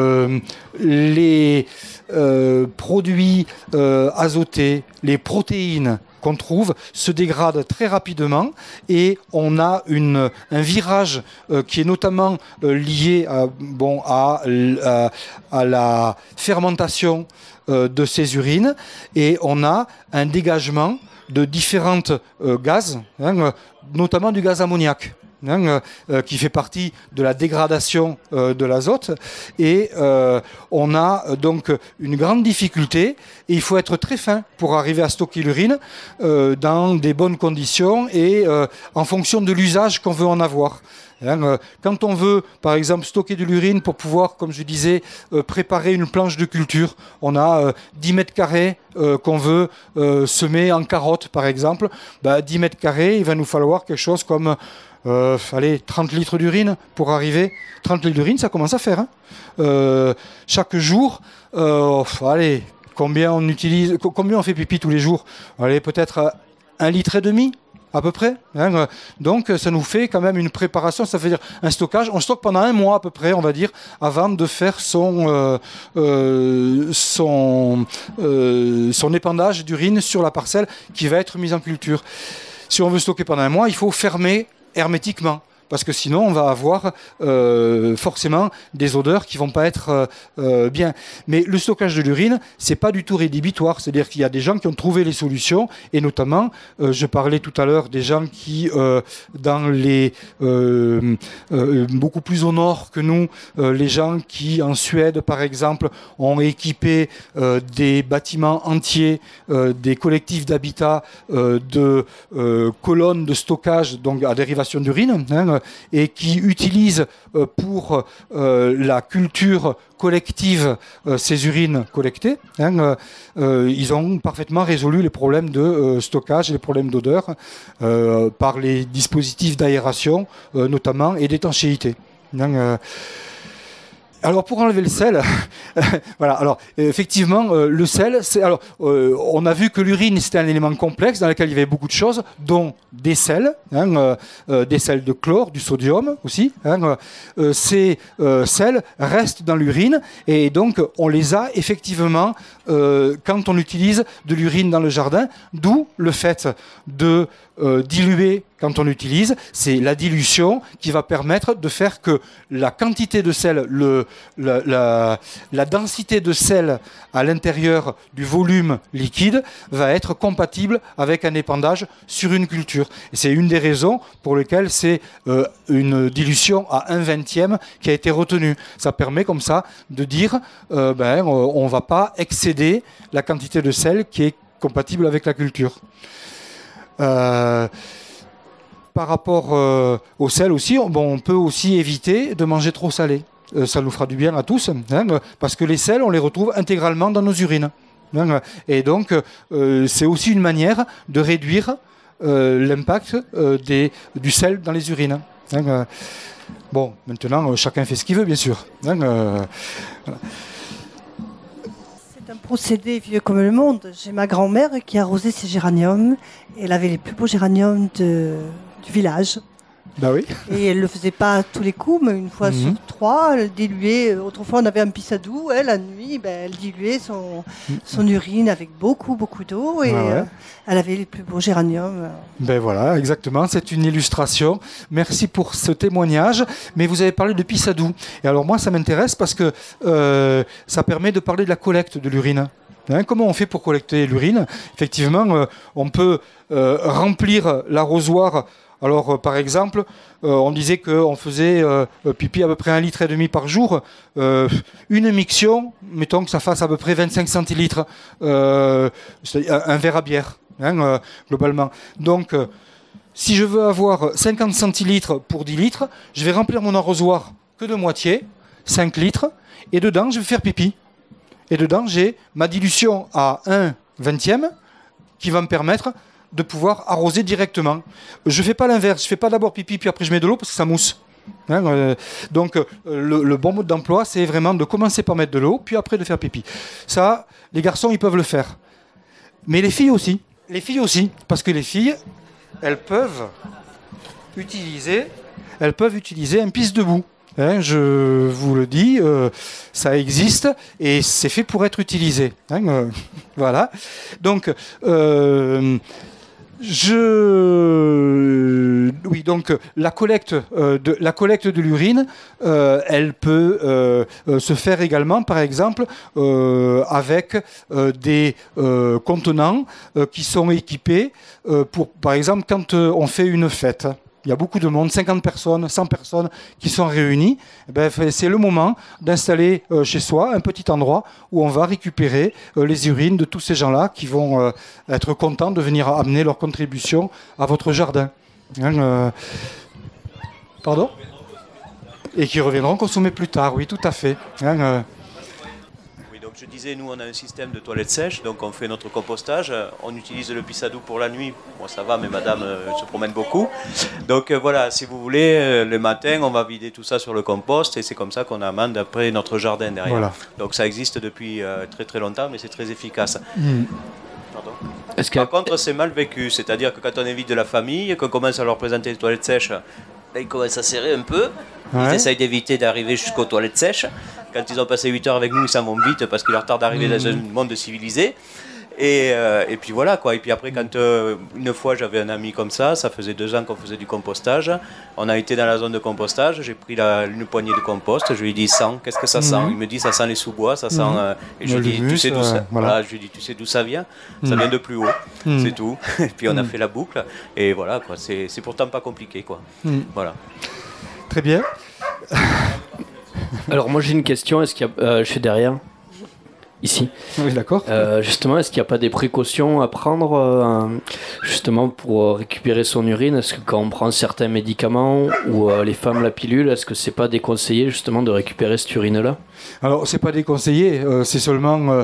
produits azotés, les protéines qu'on trouve se dégradent très rapidement, et on a un virage qui est notamment lié à la fermentation de ces urines, et on a un dégagement de différentes gaz, notamment du gaz ammoniac. Qui fait partie de la dégradation de l'azote, et on a donc une grande difficulté, et il faut être très fin pour arriver à stocker l'urine dans des bonnes conditions et en fonction de l'usage qu'on veut en avoir. Quand on veut, par exemple, stocker de l'urine pour pouvoir, comme je disais, préparer une planche de culture, on a 10 mètres carrés qu'on veut semer en carottes, par exemple. 10 mètres carrés, il va nous falloir quelque chose comme 30 litres d'urine pour arriver. 30 litres d'urine, ça commence à faire. Chaque jour, combien on fait pipi tous les jours? Peut-être 1,5 litre. à peu près. Donc ça nous fait quand même une préparation, ça veut dire un stockage. On stocke pendant 1 mois à peu près, on va dire, avant de faire son épandage d'urine sur la parcelle qui va être mise en culture. Si on veut stocker pendant 1 mois, il faut fermer hermétiquement. Parce que sinon, on va avoir forcément des odeurs qui ne vont pas être bien. Mais le stockage de l'urine, ce n'est pas du tout rédhibitoire. C'est-à-dire qu'il y a des gens qui ont trouvé les solutions. Et notamment, je parlais tout à l'heure des gens qui, dans les beaucoup plus au nord que nous, les gens qui, en Suède, par exemple, ont équipé des bâtiments entiers, des collectifs d'habitat, de colonnes de stockage, donc à dérivation d'urine, et qui utilisent pour la culture collective ces urines collectées. Ils ont parfaitement résolu les problèmes de stockage et les problèmes d'odeur par les dispositifs d'aération notamment et d'étanchéité. Alors pour enlever le sel, voilà. Alors effectivement, le sel, on a vu que l'urine c'était un élément complexe dans lequel il y avait beaucoup de choses, dont des sels, des sels de chlore, du sodium aussi. Ces sels restent dans l'urine et donc on les a effectivement quand on utilise de l'urine dans le jardin, d'où le fait de diluer quand on utilise, c'est la dilution qui va permettre de faire que la quantité de sel, la densité de sel à l'intérieur du volume liquide va être compatible avec un épandage sur une culture. Et c'est une des raisons pour lesquelles c'est une dilution à 1/20 qui a été retenue. Ça permet comme ça de dire on ne va pas excéder la quantité de sel qui est compatible avec la culture. Par rapport au sel aussi, on peut aussi éviter de manger trop salé. Ça nous fera du bien à tous, parce que les sels, on les retrouve intégralement dans nos urines. Et donc, c'est aussi une manière de réduire l'impact du sel dans les urines. Bon, maintenant, chacun fait ce qu'il veut, bien sûr. Voilà. C'est un procédé vieux comme le monde. J'ai ma grand-mère qui arrosait ses géraniums. Et elle avait les plus beaux géraniums du village. Bah oui. Et elle ne le faisait pas à tous les coups, mais une fois sur 3, elle diluait. Autrefois, on avait un pissadou. Elle, la nuit, elle diluait son urine avec beaucoup d'eau. Et elle avait les plus beaux géraniums. Ben voilà, exactement. C'est une illustration. Merci pour ce témoignage. Mais vous avez parlé de pissadou. Et alors moi, ça m'intéresse parce que ça permet de parler de la collecte de l'urine. Comment on fait pour collecter l'urine ? Effectivement, on peut remplir l'arrosoir. Alors, par exemple, on disait qu'on faisait pipi à peu près 1,5 litre par jour. Une miction, mettons que ça fasse à peu près 25 centilitres, un verre à bière, globalement. Donc, si je veux avoir 50 centilitres pour 10 litres, je vais remplir mon arrosoir que de moitié, 5 litres, et dedans, je vais faire pipi. Et dedans, j'ai ma dilution à 1/20 qui va me permettre de pouvoir arroser directement. Je ne fais pas l'inverse. Je ne fais pas d'abord pipi, puis après je mets de l'eau parce que ça mousse. Donc, le bon mode d'emploi, c'est vraiment de commencer par mettre de l'eau, puis après de faire pipi. Ça, les garçons, ils peuvent le faire. Mais les filles aussi. Les filles aussi. Parce que les filles, elles peuvent utiliser un pisse debout. Je vous le dis, ça existe et c'est fait pour être utilisé. Voilà. Donc, donc la collecte de l'urine, elle peut se faire également, par exemple, avec des contenants qui sont équipés pour, par exemple, quand on fait une fête. Il y a beaucoup de monde, 50 personnes, 100 personnes qui sont réunies. C'est le moment d'installer chez soi un petit endroit où on va récupérer les urines de tous ces gens-là qui vont être contents de venir amener leur contribution à votre jardin. Pardon ? Et qui reviendront consommer plus tard, oui, tout à fait. Donc je disais, nous on a un système de toilettes sèches, donc on fait notre compostage, on utilise le pissadou pour la nuit, moi ça va mais madame se promène beaucoup, donc voilà, si vous voulez, le matin on va vider tout ça sur le compost et c'est comme ça qu'on amende après notre jardin derrière. Voilà. Donc ça existe depuis très très longtemps mais c'est très efficace. Pardon. Par contre, c'est mal vécu, c'est-à-dire que quand on invite de la famille, qu'on commence à leur présenter les toilettes sèches, là, ils commencent à serrer un peu. Ils essayent d'éviter d'arriver jusqu'aux toilettes sèches. Quand ils ont passé 8 heures avec nous, ils s'en vont vite parce qu'il leur tarde d'arriver dans un monde civilisé. Et puis voilà quoi. Et puis après, quand une fois j'avais un ami comme ça faisait 2 ans qu'on faisait du compostage. On a été dans la zone de compostage, j'ai pris une poignée de compost, je lui ai dit sens, qu'est-ce que ça sent? Il me dit ça sent les sous-bois, ça sent. Et je lui ai dit tu sais d'où ça voilà. Je lui ai dit tu sais d'où ça vient? Ça vient de plus haut, c'est tout. Et puis on a fait la boucle. Et voilà quoi, c'est pourtant pas compliqué quoi. Voilà. Très bien. Alors moi j'ai une question, est-ce qu'il y a, je suis derrière ici. Oui, d'accord. Justement, est-ce qu'il n'y a pas des précautions à prendre justement pour récupérer son urine? Est-ce que quand on prend certains médicaments ou les femmes la pilule, est-ce que c'est pas déconseillé justement de récupérer cette urine-là? Alors, c'est pas déconseillé, c'est seulement...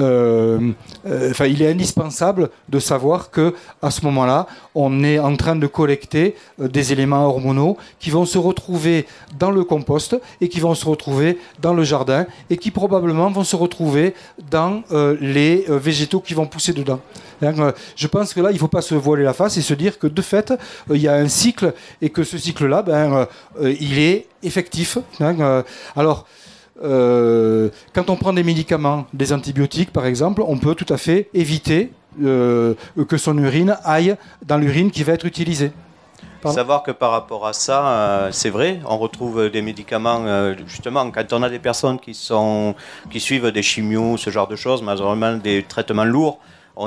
il est indispensable de savoir que à ce moment-là, on est en train de collecter des éléments hormonaux qui vont se retrouver dans le compost et qui vont se retrouver dans le jardin et qui probablement vont se retrouver dans les végétaux qui vont pousser dedans. Je pense que là, il ne faut pas se voiler la face et se dire que de fait, il y a un cycle et que ce cycle-là, il est effectif. Alors, quand on prend des médicaments, des antibiotiques par exemple, on peut tout à fait éviter que son urine aille dans l'urine qui va être utilisée. Savoir que par rapport à ça, c'est vrai, on retrouve des médicaments, justement, quand on a des personnes qui suivent des chimios, ce genre de choses, malheureusement des traitements lourds,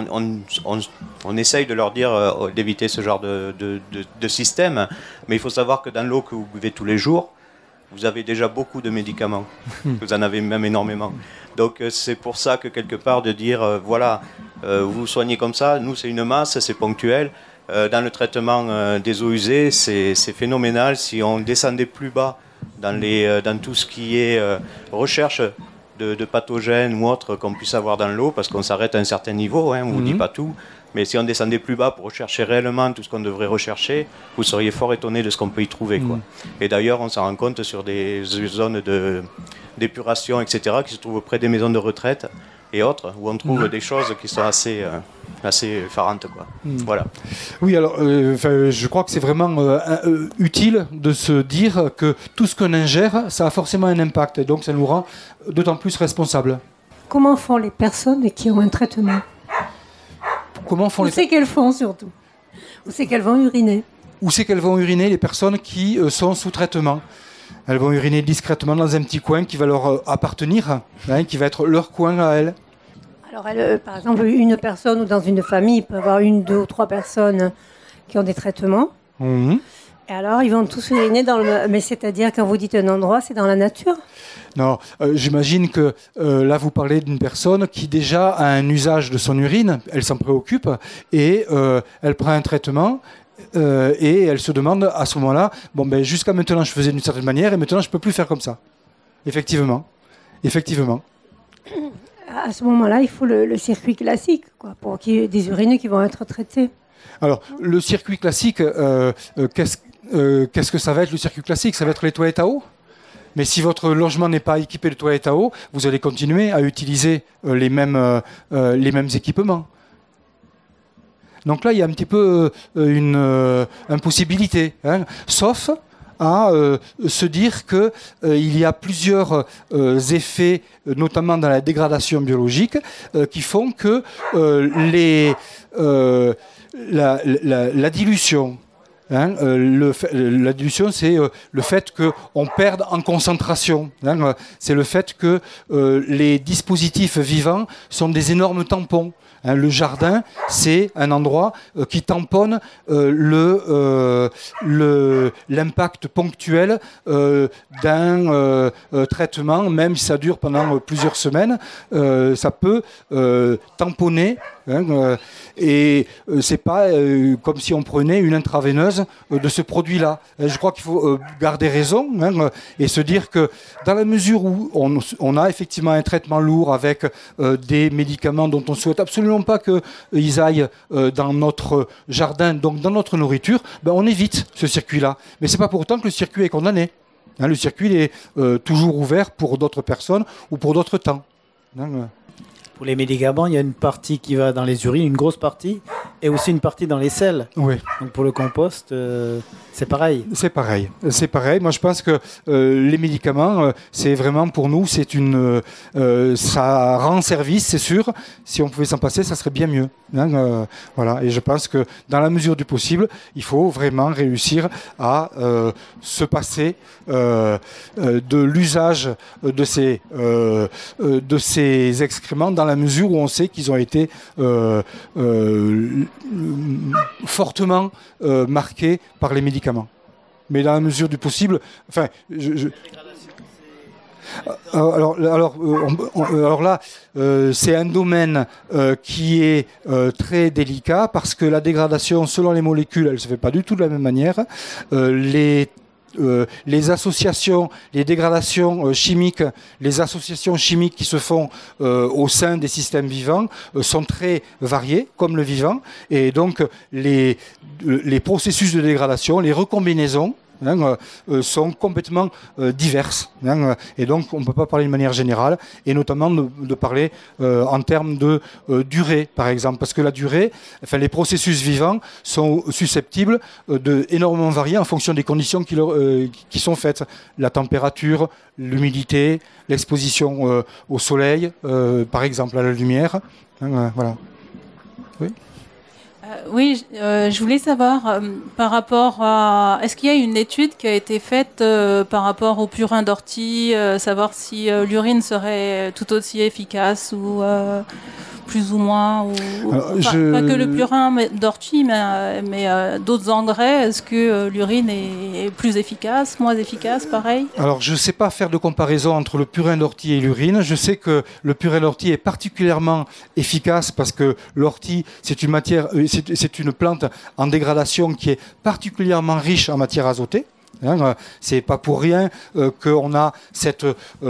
on essaye de leur dire d'éviter ce genre de système, mais il faut savoir que dans l'eau que vous buvez tous les jours, vous avez déjà beaucoup de médicaments, vous en avez même énormément. Donc c'est pour ça que quelque part de dire, vous vous soignez comme ça, nous c'est une masse, c'est ponctuel. Dans le traitement des eaux usées, c'est phénoménal. Si on descendait plus bas dans tout ce qui est recherche de pathogènes ou autres qu'on puisse avoir dans l'eau, parce qu'on s'arrête à un certain niveau, on ne vous dit pas tout, mais si on descendait plus bas pour rechercher réellement tout ce qu'on devrait rechercher, vous seriez fort étonné de ce qu'on peut y trouver. Quoi. Et d'ailleurs, on s'en rend compte sur des zones d'épuration, etc., qui se trouvent près des maisons de retraite et autres, où on trouve des choses qui sont assez effarantes, quoi. Voilà. Oui, alors, je crois que c'est vraiment utile de se dire que tout ce qu'on ingère, ça a forcément un impact, et donc ça nous rend d'autant plus responsables. Comment font les personnes qui ont un traitement? Où c'est qu'elles font, surtout? Où c'est qu'elles vont uriner? Où c'est qu'elles vont uriner, les personnes qui sont sous traitement? Elles vont uriner discrètement dans un petit coin qui va leur appartenir, qui va être leur coin à elles. Alors, par exemple, une personne ou dans une famille, il peut y avoir 1, 2 ou 3 personnes qui ont des traitements. Et alors, ils vont tous uriner dans le... Mais c'est-à-dire, quand vous dites un endroit, c'est dans la nature? Non, j'imagine que là, vous parlez d'une personne qui déjà a un usage de son urine, elle s'en préoccupe, et elle prend un traitement... et elle se demande à ce moment-là, jusqu'à maintenant je faisais d'une certaine manière et maintenant je ne peux plus faire comme ça. Effectivement. À ce moment-là, il faut le circuit classique, quoi, pour qu'il y ait des urines qui vont être traitées. Alors, le circuit classique, qu'est-ce que ça va être le circuit classique? Ça va être les toilettes à eau? Mais si votre logement n'est pas équipé de toilettes à eau, vous allez continuer à utiliser les mêmes équipements. Donc là, il y a un petit peu une impossibilité, sauf à se dire qu'il y a plusieurs effets, notamment dans la dégradation biologique, qui font que la dilution, la dilution, c'est le fait qu'on perde en concentration. C'est le fait que les dispositifs vivants sont des énormes tampons. Le jardin, c'est un endroit qui tamponne l'impact ponctuel d'un traitement, même si ça dure pendant plusieurs semaines, ça peut tamponner. Et c'est pas comme si on prenait une intraveineuse de ce produit-là. Je crois qu'il faut garder raison et se dire que dans la mesure où on a effectivement un traitement lourd avec des médicaments dont on souhaite absolument pas qu'ils aillent dans notre jardin, donc dans notre nourriture, on évite ce circuit-là. Mais c'est pas pour autant que le circuit est condamné. Le circuit est toujours ouvert pour d'autres personnes ou pour d'autres temps. Pour les médicaments, il y a une partie qui va dans les urines, une grosse partie, et aussi une partie dans les selles. Oui. Donc pour le compost, c'est pareil. C'est pareil. Moi, je pense que les médicaments, c'est vraiment pour nous, ça rend service, c'est sûr. Si on pouvait s'en passer, ça serait bien mieux. Voilà. Et je pense que dans la mesure du possible, il faut vraiment réussir à se passer de l'usage de ces excréments dans la mesure où on sait qu'ils ont été fortement marqués par les médicaments. Mais dans la mesure du possible, enfin, alors là, c'est un domaine qui est très délicat parce que la dégradation, selon les molécules, elle ne se fait pas du tout de la même manière. Les associations, les dégradations chimiques, les associations chimiques qui se font au sein des systèmes vivants sont très variées, comme le vivant, et donc les processus de dégradation, les recombinaisons sont complètement diverses. Et donc, on ne peut pas parler de manière générale, et notamment de parler en termes de durée, par exemple. Parce que la durée, les processus vivants sont susceptibles d'énormément varier en fonction des conditions qui sont faites. La température, l'humidité, l'exposition au soleil, par exemple, à la lumière. Voilà. Oui. Oui, je voulais savoir par rapport à... Est-ce qu'il y a une étude qui a été faite par rapport au purin d'ortie, savoir si l'urine serait tout aussi efficace ou plus ou moins pas que le purin d'ortie, mais d'autres engrais. Est-ce que l'urine est plus efficace, moins efficace, pareil? Alors, je ne sais pas faire de comparaison entre le purin d'ortie et l'urine. Je sais que le purin d'ortie est particulièrement efficace parce que l'ortie, c'est une plante en dégradation qui est particulièrement riche en matière azotée. C'est pas pour rien qu'on a cette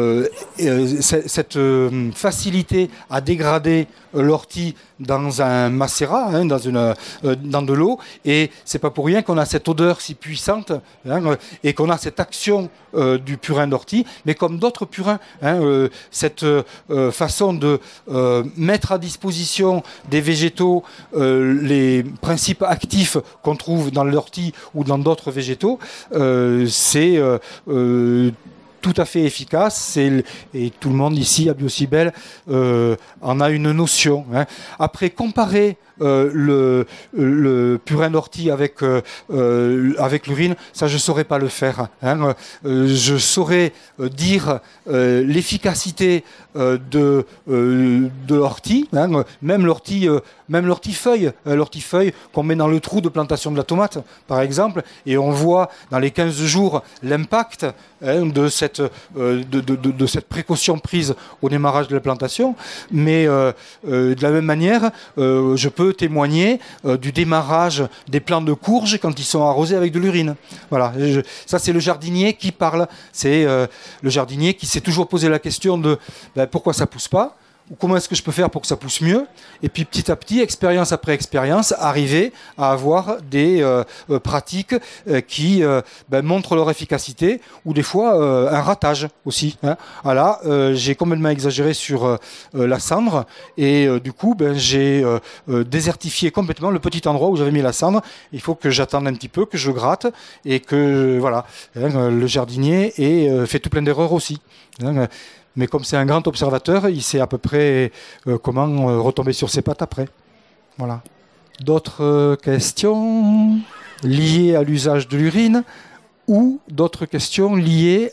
facilité à dégrader l'ortie dans un macérat, dans de l'eau, et c'est pas pour rien qu'on a cette odeur si puissante et qu'on a cette action du purin d'ortie, mais comme d'autres purins, cette façon de mettre à disposition des végétaux les principes actifs qu'on trouve dans l'ortie ou dans d'autres végétaux, c'est tout à fait efficace, et tout le monde ici à Biocibel en a une notion. Après, comparer le purin d'ortie avec l'urine, ça je ne saurais pas le faire. Je saurais dire l'efficacité de l'ortie, même l'ortifeuille qu'on met dans le trou de plantation de la tomate, par exemple, et on voit dans les 15 jours l'impact de cette précaution prise au démarrage de la plantation. Mais de la même manière, je peux témoigner du démarrage des plants de courge quand ils sont arrosés avec de l'urine. Voilà, ça c'est le jardinier qui parle. C'est le jardinier qui s'est toujours posé la question de pourquoi ça pousse pas, ou comment est-ce que je peux faire pour que ça pousse mieux, et puis petit à petit, expérience après expérience, arriver à avoir des pratiques qui montrent leur efficacité, ou des fois un ratage aussi. Voilà, j'ai complètement exagéré sur la cendre, et du coup j'ai désertifié complètement le petit endroit où j'avais mis la cendre. Il faut que j'attende un petit peu, que je gratte, et que voilà, le jardinier fait tout plein d'erreurs aussi. Mais comme c'est un grand observateur, il sait à peu près comment retomber sur ses pattes après. Voilà. D'autres questions liées à l'usage de l'urine, ou d'autres questions liées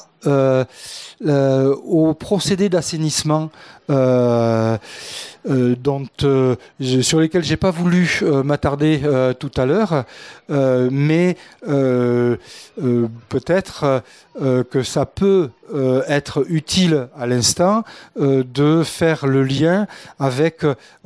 au procédé d'assainissement sur lesquels j'ai pas voulu m'attarder tout à l'heure, mais peut-être que ça peut être utile à l'instant de faire le lien avec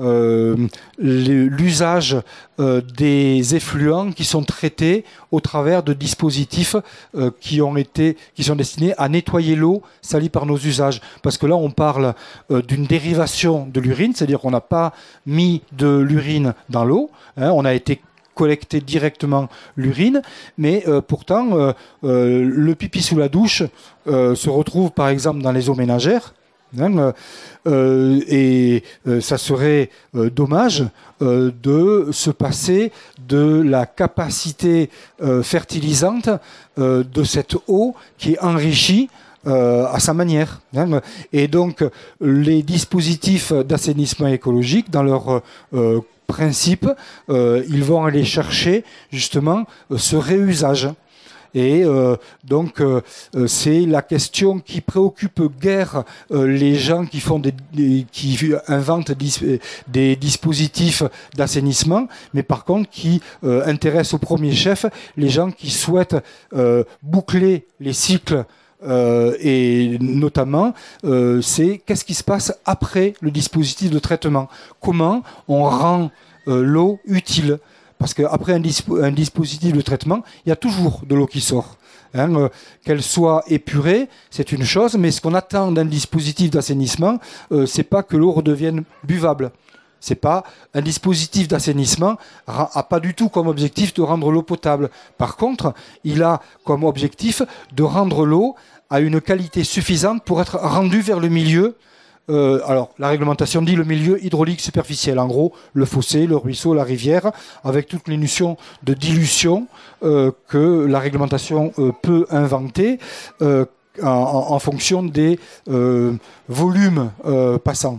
l'usage des effluents qui sont traités au travers de dispositifs qui sont destinés à nettoyer l'eau salie par nos usages. Parce que là, on parle d'une dérivation de l'urine, c'est-à-dire qu'on n'a pas mis de l'urine dans l'eau, on a été collecter directement l'urine, mais pourtant le pipi sous la douche se retrouve par exemple dans les eaux ménagères, Ça serait dommage de se passer de la capacité fertilisante de cette eau qui est enrichie à sa manière. Et donc, les dispositifs d'assainissement écologique, dans leur principe, ils vont aller chercher justement ce réusage. Et donc, c'est la question qui préoccupe guère les gens qui qui inventent des dispositifs d'assainissement, mais par contre qui intéressent au premier chef les gens qui souhaitent boucler les cycles. Et notamment, c'est qu'est-ce qui se passe après le dispositif de traitement. Comment on rend l'eau utile. Parce qu'après un dispositif de traitement, il y a toujours de l'eau qui sort. Qu'elle soit épurée, c'est une chose, mais ce qu'on attend d'un dispositif d'assainissement, c'est pas que l'eau redevienne buvable. C'est pas un dispositif d'assainissement a pas du tout comme objectif de rendre l'eau potable. Par contre, il a comme objectif de rendre l'eau à une qualité suffisante pour être rendue vers le milieu. Alors, la réglementation dit le milieu hydraulique superficiel. En gros, le fossé, le ruisseau, la rivière, avec toutes les notions de dilution que la réglementation peut inventer en fonction des volumes passants.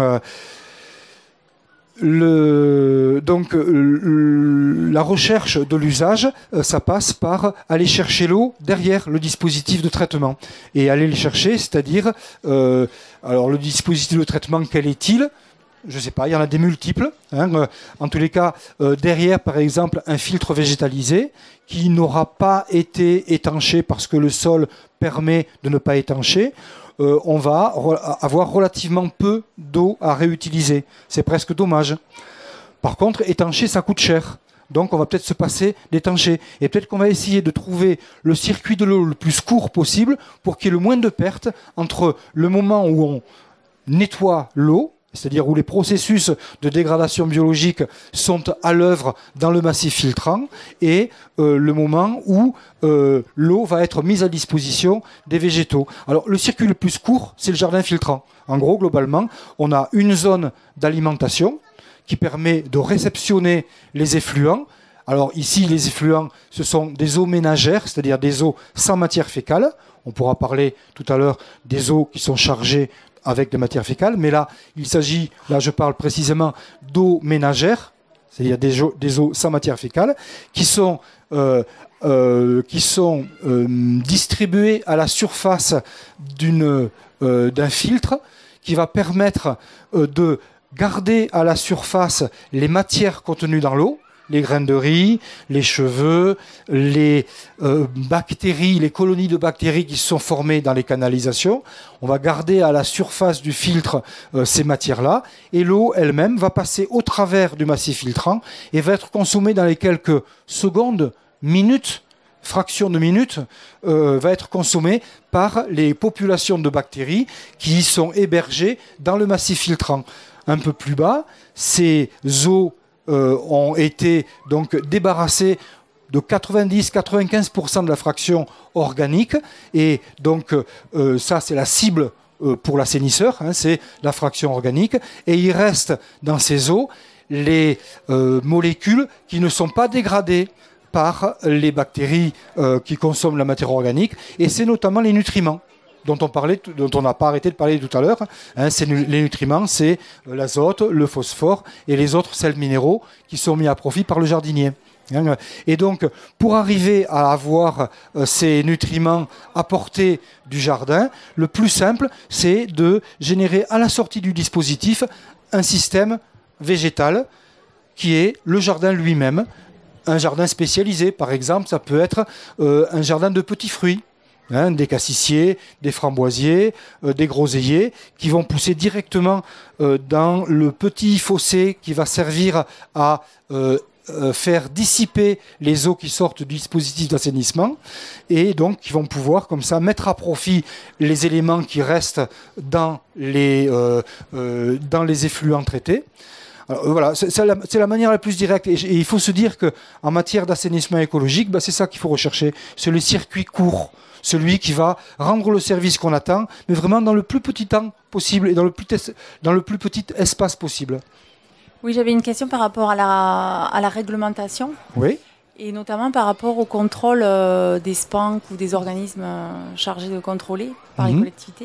Donc, la recherche de l'usage, ça passe par aller chercher l'eau derrière le dispositif de traitement. Et aller le chercher, c'est-à-dire, alors le dispositif de traitement, quel est-il ? Je ne sais pas, il y en a des multiples. En tous les cas, derrière, par exemple, un filtre végétalisé qui n'aura pas été étanché parce que le sol permet de ne pas étancher. On va avoir relativement peu d'eau à réutiliser. C'est presque dommage. Par contre, étancher, ça coûte cher. Donc, on va peut-être se passer d'étancher. Et peut-être qu'on va essayer de trouver le circuit de l'eau le plus court possible pour qu'il y ait le moins de pertes entre le moment où on nettoie l'eau, c'est-à-dire où les processus de dégradation biologique sont à l'œuvre dans le massif filtrant, et le moment où l'eau va être mise à disposition des végétaux. Alors, le circuit le plus court, c'est le jardin filtrant. En gros, globalement, on a une zone d'alimentation qui permet de réceptionner les effluents. Alors ici, les effluents, ce sont des eaux ménagères, c'est-à-dire des eaux sans matière fécale. On pourra parler tout à l'heure des eaux qui sont chargées avec des matières fécales, mais là, je parle précisément d'eau ménagère, c'est-à-dire des eaux sans matière fécale, qui sont distribuées à la surface d'un filtre qui va permettre de garder à la surface les matières contenues dans l'eau, les graines de riz, les cheveux, les bactéries, les colonies de bactéries qui se sont formées dans les canalisations. On va garder à la surface du filtre ces matières-là, et l'eau elle-même va passer au travers du massif filtrant et va être consommée dans les quelques secondes, minutes, fractions de minutes, va être consommée par les populations de bactéries qui sont hébergées dans le massif filtrant. Un peu plus bas, ces eaux ont été donc débarrassés de 90-95% de la fraction organique, et donc ça c'est la cible pour l'assainisseur, c'est la fraction organique, et il reste dans ces eaux les molécules qui ne sont pas dégradées par les bactéries qui consomment la matière organique, et c'est notamment les nutriments dont on n'a pas arrêté de parler tout à l'heure. Les nutriments, c'est l'azote, le phosphore et les autres sels minéraux qui sont mis à profit par le jardinier. Et donc, pour arriver à avoir ces nutriments apportés du jardin, le plus simple, c'est de générer à la sortie du dispositif un système végétal qui est le jardin lui-même. Un jardin spécialisé, par exemple, ça peut être un jardin de petits fruits. Des cassissiers, des framboisiers, des groseilliers qui vont pousser directement dans le petit fossé qui va servir à faire dissiper les eaux qui sortent du dispositif d'assainissement, et donc qui vont pouvoir comme ça mettre à profit les éléments qui restent dans les effluents traités. Alors, voilà, c'est la manière la plus directe. Et il faut se dire qu'en matière d'assainissement écologique, c'est ça qu'il faut rechercher. C'est le circuit court. Celui qui va rendre le service qu'on attend, mais vraiment dans le plus petit temps possible et dans le plus petit espace possible. Oui, j'avais une question par rapport à la réglementation. Oui. Et notamment par rapport au contrôle des SPANC ou des organismes chargés de contrôler par les collectivités.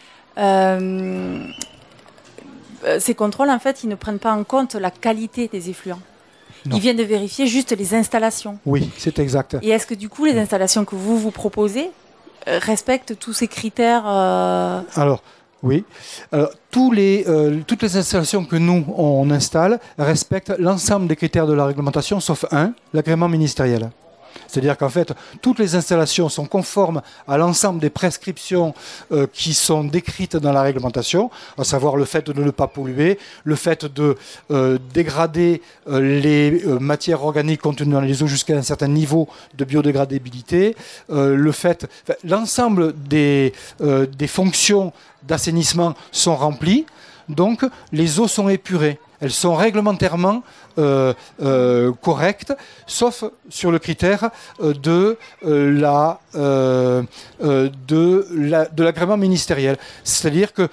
Ces contrôles, en fait, ils ne prennent pas en compte la qualité des effluents. Non. Ils viennent de vérifier juste les installations. Oui, c'est exact. Et est-ce que du coup, les installations que vous proposez respectent tous ces critères Alors, oui. Alors, toutes les installations que nous, on installe respectent l'ensemble des critères de la réglementation, sauf un, l'agrément ministériel. C'est-à-dire qu'en fait, toutes les installations sont conformes à l'ensemble des prescriptions qui sont décrites dans la réglementation, à savoir le fait de ne pas polluer, le fait de dégrader les matières organiques contenues dans les eaux jusqu'à un certain niveau de biodégradabilité, l'ensemble des fonctions d'assainissement sont remplies, donc les eaux sont épurées. Elles sont réglementairement correctes, sauf sur le critère de l'agrément ministériel. C'est-à-dire que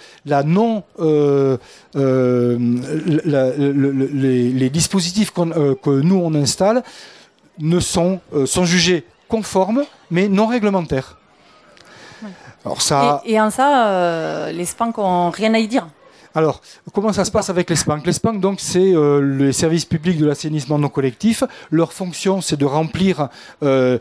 les dispositifs que nous on installe sont jugés conformes, mais non réglementaires. Ouais. Alors ça... et en ça, les SPANC n'ont rien à y dire. Alors, comment ça se passe avec les SPANC ? Les SPANC, donc, c'est les services publics de l'assainissement non collectif. Leur fonction, c'est de remplir la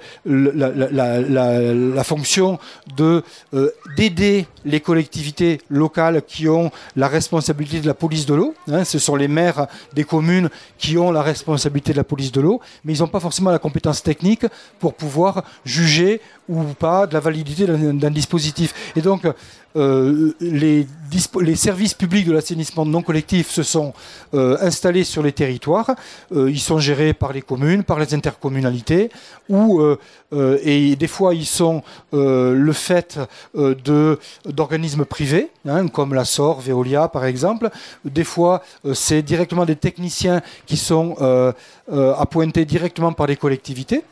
fonction d'aider les collectivités locales qui ont la responsabilité de la police de l'eau. Ce sont les maires des communes qui ont la responsabilité de la police de l'eau, mais ils n'ont pas forcément la compétence technique pour pouvoir juger ou pas de la validité d'un dispositif. Et donc, les services publics de l'assainissement non collectif se sont installés sur les territoires. Ils sont gérés par les communes, par les intercommunalités, et des fois ils sont le fait d'organismes privés, comme la SOR, Veolia par exemple. Des fois c'est directement des techniciens qui sont appointés directement par les collectivités.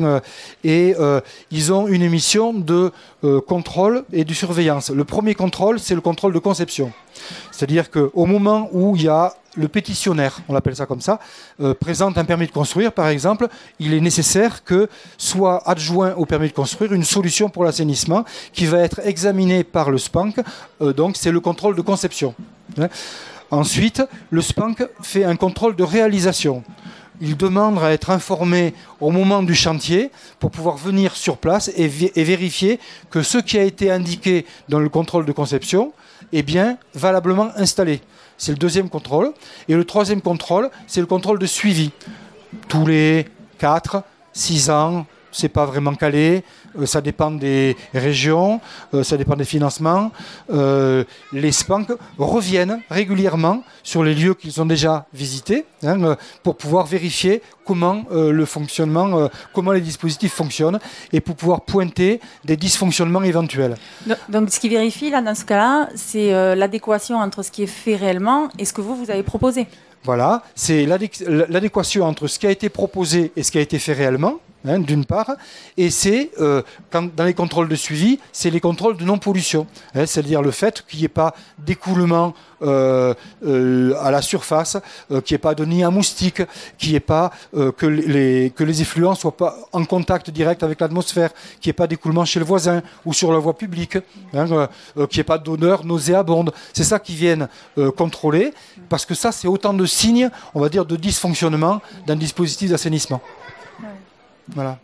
Ils ont une mission de contrôle et de surveillance. Le premier contrôle, c'est le contrôle de conception. C'est-à-dire qu'au moment où il y a le pétitionnaire, on l'appelle ça comme ça, présente un permis de construire, par exemple, il est nécessaire que soit adjoint au permis de construire une solution pour l'assainissement qui va être examinée par le SPANC. Donc c'est le contrôle de conception. Ensuite, le SPANC fait un contrôle de réalisation. Il demande à être informé au moment du chantier pour pouvoir venir sur place et vérifier que ce qui a été indiqué dans le contrôle de conception est bien valablement installé. C'est le deuxième contrôle. Et le troisième contrôle, c'est le contrôle de suivi. Tous les 4-6 ans, c'est pas vraiment calé. Ça dépend des régions, ça dépend des financements. Les SPANC reviennent régulièrement sur les lieux qu'ils ont déjà visités pour pouvoir vérifier comment comment les dispositifs fonctionnent et pour pouvoir pointer des dysfonctionnements éventuels. Donc ce qui vérifie là, dans ce cas-là, c'est l'adéquation entre ce qui est fait réellement et ce que vous avez proposé. Voilà, c'est l'adéquation entre ce qui a été proposé et ce qui a été fait réellement. D'une part, et c'est, dans les contrôles de suivi, c'est les contrôles de non-pollution, c'est-à-dire le fait qu'il n'y ait pas d'écoulement à la surface, qu'il n'y ait pas de nid à moustiques, qu'il n'y ait pas que les effluents ne soient pas en contact direct avec l'atmosphère, qu'il n'y ait pas d'écoulement chez le voisin ou sur la voie publique, qu'il n'y ait pas d'odeur nauséabonde. C'est ça qu'ils viennent contrôler, parce que ça, c'est autant de signes, on va dire, de dysfonctionnement d'un dispositif d'assainissement. Voilà.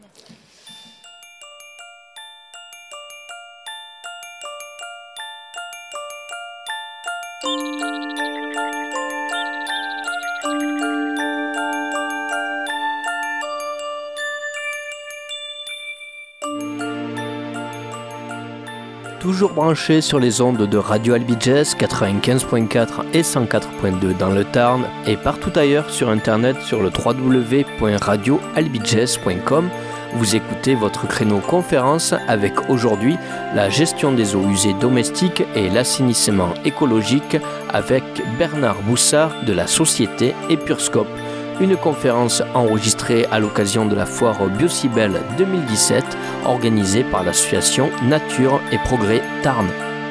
Toujours branché sur les ondes de Radio Albi Jazz 95.4 et 104.2 dans le Tarn et partout ailleurs sur internet sur le www.radioalbijazz.com Vous écoutez votre créneau conférence avec aujourd'hui la gestion des eaux usées domestiques et l'assainissement écologique avec Bernard Boussard de la société Epurscope. Une conférence enregistrée à l'occasion de la foire Biocibel 2017 organisée par l'association Nature et Progrès Tarn.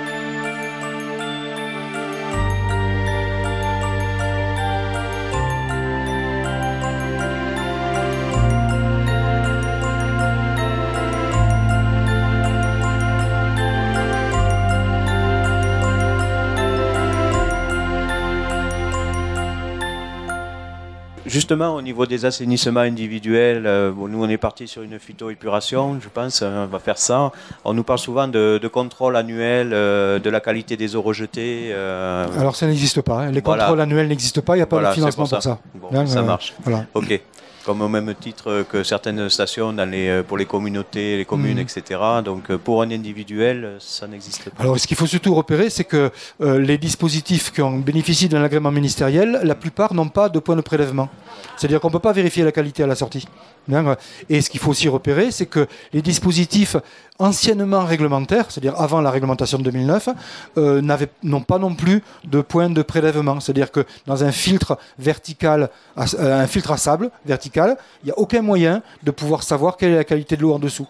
Justement, au niveau des assainissements individuels, nous on est parti sur une phytoépuration, je pense, on va faire ça. On nous parle souvent de contrôle annuel de la qualité des eaux rejetées. Alors ça n'existe pas, hein. Les contrôles annuels n'existent pas, il n'y a pas de financement pour ça. Bon, ça marche. Voilà. Ok. Comme au même titre que certaines stations pour les communautés, les communes, etc. Donc pour un individuel, ça n'existe pas. Alors ce qu'il faut surtout repérer, c'est que les dispositifs qui ont bénéficié d'un agrément ministériel, la plupart n'ont pas de point de prélèvement. C'est-à-dire qu'on ne peut pas vérifier la qualité à la sortie. Et ce qu'il faut aussi repérer, c'est que les dispositifs anciennement réglementaires, c'est-à-dire avant la réglementation de 2009, n'ont pas non plus de point de prélèvement. C'est-à-dire que dans un filtre vertical, un filtre à sable vertical, il n'y a aucun moyen de pouvoir savoir quelle est la qualité de l'eau en dessous.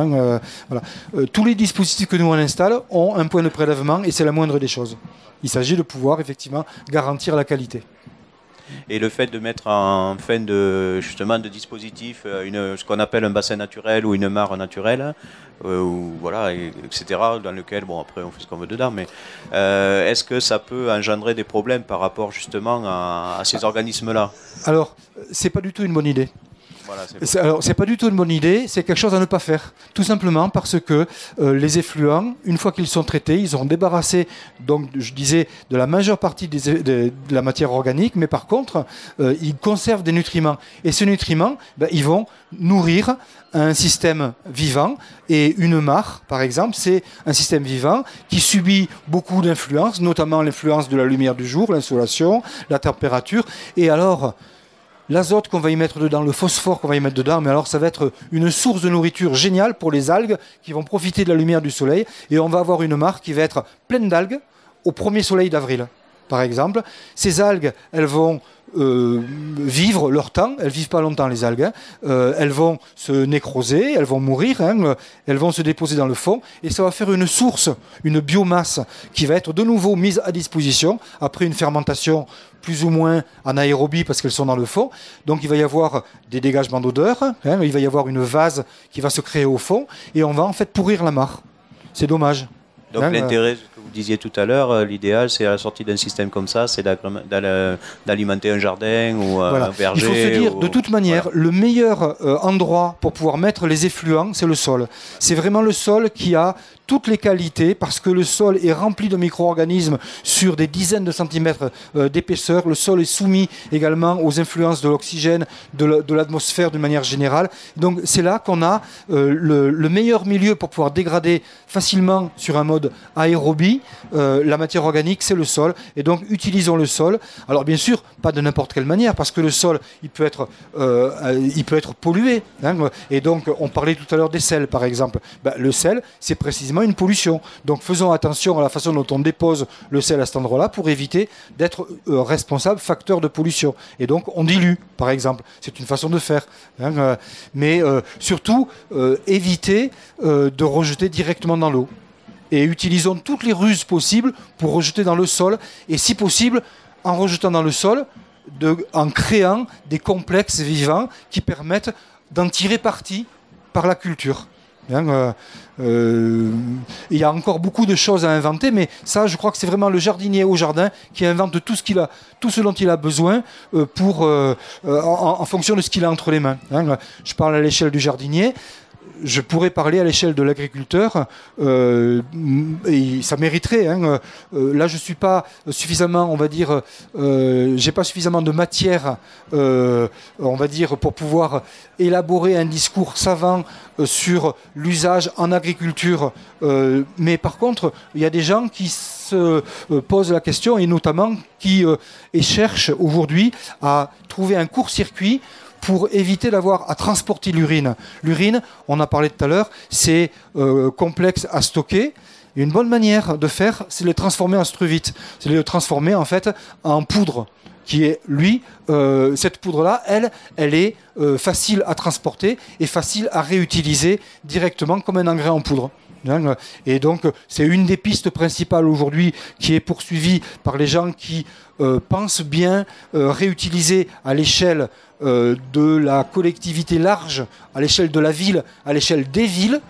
Tous les dispositifs que nous on installe ont un point de prélèvement et c'est la moindre des choses. Il s'agit de pouvoir effectivement garantir la qualité. Et le fait de mettre en fin de dispositif ce qu'on appelle un bassin naturel ou une mare naturelle, etc., dans lequel, après on fait ce qu'on veut dedans, mais est-ce que ça peut engendrer des problèmes par rapport justement à ces organismes-là ? Alors, c'est pas du tout une bonne idée. C'est pas du tout une bonne idée, c'est quelque chose à ne pas faire. Tout simplement parce que les effluents, une fois qu'ils sont traités, ils seront débarrassés, donc, je disais, de la majeure partie de la matière organique, mais par contre, ils conservent des nutriments. Et ces nutriments, ils vont nourrir un système vivant. Et une mare, par exemple, c'est un système vivant qui subit beaucoup d'influences, notamment l'influence de la lumière du jour, l'insolation, la température. Et alors, l'azote qu'on va y mettre dedans, le phosphore qu'on va y mettre dedans, mais alors ça va être une source de nourriture géniale pour les algues qui vont profiter de la lumière du soleil. Et on va avoir une mare qui va être pleine d'algues au premier soleil d'avril, par exemple. Ces algues, elles vont vivre leur temps, elles ne vivent pas longtemps les algues, elles vont se nécroser, elles vont mourir, elles vont se déposer dans le fond et ça va faire une source, une biomasse qui va être de nouveau mise à disposition après une fermentation plus ou moins en aérobie parce qu'elles sont dans le fond. Donc il va y avoir des dégagements d'odeur, il va y avoir une vase qui va se créer au fond et on va en fait pourrir la mare. C'est dommage. Donc l'intérêt, ce que vous disiez tout à l'heure, l'idéal c'est à la sortie d'un système comme ça, c'est d'alimenter un jardin ou un verger. Il faut se dire, de toute manière, le meilleur endroit pour pouvoir mettre les effluents, c'est le sol. C'est vraiment le sol qui a toutes les qualités, parce que le sol est rempli de micro-organismes sur des dizaines de centimètres d'épaisseur. Le sol est soumis également aux influences de l'oxygène, de l'atmosphère d'une manière générale. Donc c'est là qu'on a le meilleur milieu pour pouvoir dégrader facilement sur un mode aérobie la matière organique, c'est le sol. Et donc utilisons le sol. Alors bien sûr, pas de n'importe quelle manière, parce que le sol, il peut être pollué. Et donc on parlait tout à l'heure des sels, par exemple. Le sel, c'est précisément une pollution. Donc faisons attention à la façon dont on dépose le sel à cet endroit-là pour éviter d'être responsable facteur de pollution. Et donc on dilue, par exemple. C'est une façon de faire. Mais surtout, éviter de rejeter directement dans l'eau. Et utilisons toutes les ruses possibles pour rejeter dans le sol. Et si possible, en rejetant dans le sol, en créant des complexes vivants qui permettent d'en tirer parti par la culture. Il y a encore beaucoup de choses à inventer, mais ça, je crois que c'est vraiment le jardinier au jardin qui invente tout ce dont il a besoin en fonction de ce qu'il a entre les mains. Je parle à l'échelle du jardinier. Je pourrais parler à l'échelle de l'agriculteur, et ça mériterait. Là, je suis pas suffisamment, on va dire, j'ai pas suffisamment de matière, on va dire, pour pouvoir élaborer un discours savant sur l'usage en agriculture. Mais par contre, il y a des gens qui se posent la question, et notamment qui cherchent aujourd'hui à trouver un court-circuit pour éviter d'avoir à transporter l'urine. L'urine, on a parlé tout à l'heure, c'est complexe à stocker. Et une bonne manière de faire, c'est de les transformer en struvite. C'est de les transformer en fait en poudre. Qui est, cette poudre-là, elle est facile à transporter et facile à réutiliser directement comme un engrais en poudre. Et donc, c'est une des pistes principales aujourd'hui qui est poursuivie par les gens qui pensent bien réutiliser à l'échelle de la collectivité large, à l'échelle de la ville, à l'échelle des villes.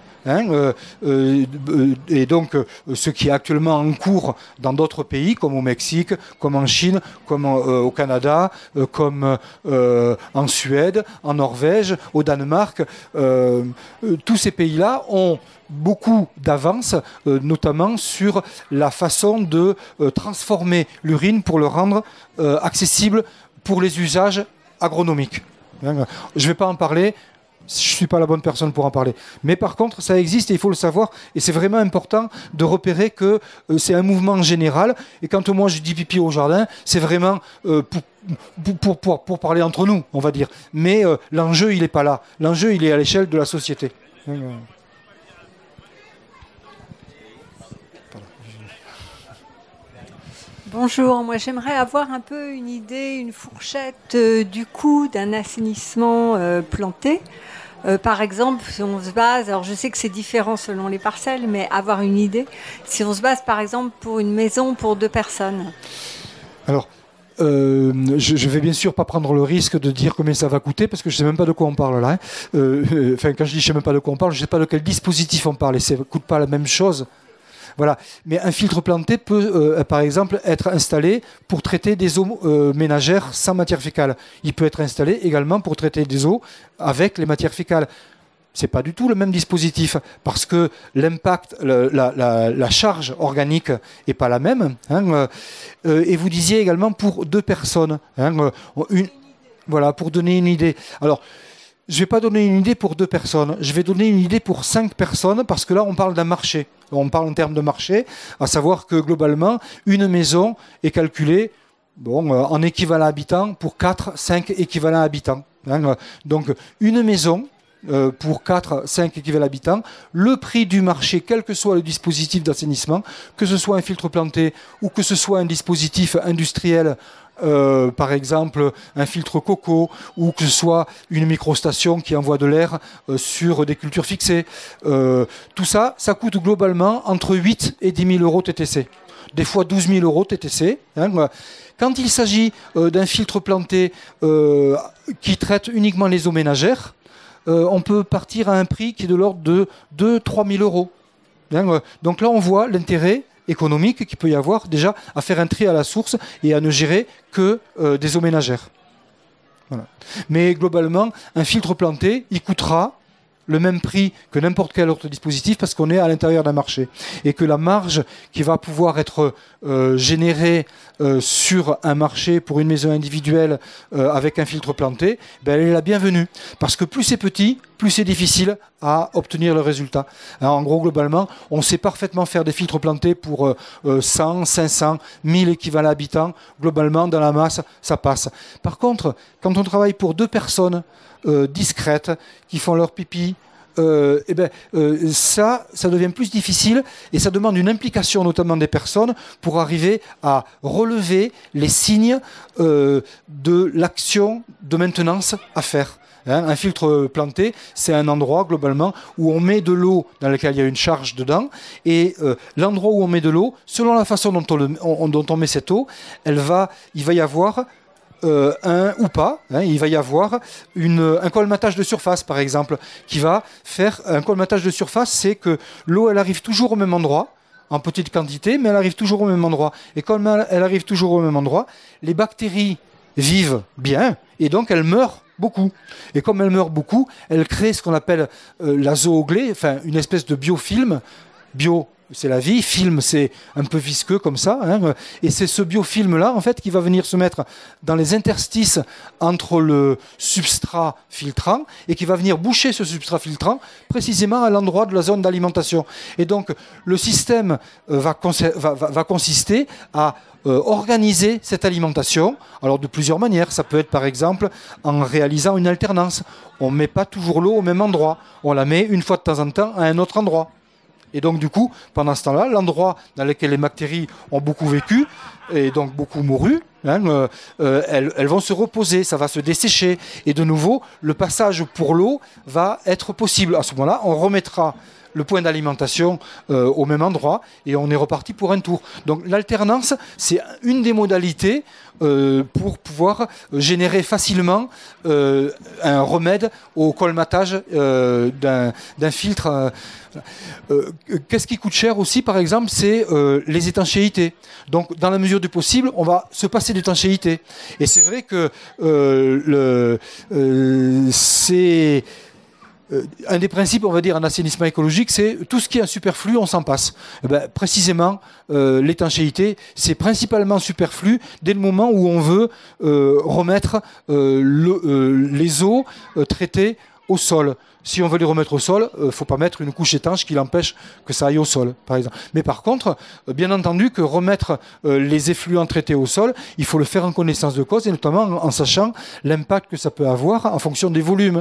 Et donc, ce qui est actuellement en cours dans d'autres pays, comme au Mexique, comme en Chine, comme au Canada, comme en Suède, en Norvège, au Danemark, tous ces pays-là ont beaucoup d'avance, notamment sur la façon de transformer l'urine pour le rendre accessible pour les usages agronomiques. Je ne vais pas en parler. Je ne suis pas la bonne personne pour en parler. Mais par contre, ça existe et il faut le savoir. Et c'est vraiment important de repérer que c'est un mouvement général. Et quand moi je dis pipi au jardin, c'est vraiment pour parler entre nous, on va dire. Mais l'enjeu, il n'est pas là. L'enjeu, il est à l'échelle de la société. Bonjour, moi j'aimerais avoir un peu une idée, une fourchette du coût d'un assainissement planté. Par exemple, si on se base, alors je sais que c'est différent selon les parcelles, mais avoir une idée, si on se base par exemple pour une maison pour 2 personnes. Alors, je vais bien sûr pas prendre le risque de dire combien ça va coûter parce que je sais même pas de quoi on parle là. Enfin, quand je dis je sais même pas de quoi on parle, je sais pas de quel dispositif on parle et ça coûte pas la même chose. Voilà. Mais un filtre planté peut, par exemple, être installé pour traiter des eaux ménagères sans matière fécale. Il peut être installé également pour traiter des eaux avec les matières fécales. C'est pas du tout le même dispositif parce que l'impact, la charge organique est pas la même. Et vous disiez également pour 2 personnes. Voilà, pour donner une idée. Alors, je ne vais pas donner une idée pour 2 personnes, je vais donner une idée pour 5 personnes parce que là on parle d'un marché. On parle en termes de marché, à savoir que globalement, une maison est calculée en équivalent habitant pour 4-5 équivalents habitants. Donc une maison pour 4-5 équivalents habitants, le prix du marché, quel que soit le dispositif d'assainissement, que ce soit un filtre planté ou que ce soit un dispositif industriel, par exemple un filtre coco ou que ce soit une microstation qui envoie de l'air sur des cultures fixées, tout ça, ça coûte globalement entre 8 et 10 000 euros TTC. Des fois 12 000 euros TTC. Quand il s'agit d'un filtre planté qui traite uniquement les eaux ménagères, on peut partir à un prix qui est de l'ordre de 2-3 000 euros. Donc là, on voit l'intérêt économique qu'il peut y avoir déjà à faire un tri à la source et à ne gérer que des eaux ménagères. Voilà. Mais globalement, un filtre planté, il coûtera le même prix que n'importe quel autre dispositif parce qu'on est à l'intérieur d'un marché et que la marge qui va pouvoir être générée sur un marché pour une maison individuelle avec un filtre planté, elle est la bienvenue parce que plus c'est petit, plus c'est difficile à obtenir le résultat. Alors, en gros, globalement, on sait parfaitement faire des filtres plantés pour 100, 500, 1000 équivalents habitants. Globalement, dans la masse, ça passe. Par contre, quand on travaille pour 2 personnes discrètes qui font leur pipi, ça devient plus difficile et ça demande une implication notamment des personnes pour arriver à relever les signes de l'action de maintenance à faire. Un filtre planté, c'est un endroit globalement où on met de l'eau dans laquelle il y a une charge dedans et l'endroit où on met de l'eau, selon la façon dont on met cette eau, il va y avoir ou pas, il va y avoir un colmatage de surface par exemple, qui va faire un colmatage de surface, c'est que l'eau elle arrive toujours au même endroit, en petite quantité, mais elle arrive toujours au même endroit. Et comme elle arrive toujours au même endroit, les bactéries vivent bien et donc elles meurent beaucoup. Et comme elles meurent beaucoup, elles créent ce qu'on appelle l'azoglé, enfin une espèce de biofilm, c'est la vie, film, c'est un peu visqueux comme ça, hein, et c'est ce biofilm-là, en fait, qui va venir se mettre dans les interstices entre le substrat filtrant et qui va venir boucher ce substrat filtrant précisément à l'endroit de la zone d'alimentation. Et donc, le système va consister à organiser cette alimentation, alors de plusieurs manières. Ça peut être par exemple en réalisant une alternance. On ne met pas toujours l'eau au même endroit, on la met une fois de temps en temps à un autre endroit. Et donc du coup, pendant ce temps-là, l'endroit dans lequel les bactéries ont beaucoup vécu et donc beaucoup mouru, hein, elles vont se reposer, ça va se dessécher. Et de nouveau, le passage pour l'eau va être possible. À ce moment-là, on remettra le point d'alimentation au même endroit et on est reparti pour un tour. Donc l'alternance, c'est une des modalités pour pouvoir générer facilement un remède au colmatage d'un filtre. Qu'est-ce qui coûte cher aussi, par exemple, c'est les étanchéités. Donc, dans la mesure du possible, on va se passer d'étanchéité. Et c'est vrai que c'est un des principes, on va dire, en assainissement écologique, c'est tout ce qui est un superflu, on s'en passe. Et ben, précisément, l'étanchéité, c'est principalement superflu dès le moment où on veut remettre les eaux traitées au sol. Si on veut les remettre au sol, il ne faut pas mettre une couche étanche qui l'empêche que ça aille au sol, par exemple. Mais par contre, bien entendu que remettre les effluents traités au sol, il faut le faire en connaissance de cause et notamment en sachant l'impact que ça peut avoir en fonction des volumes.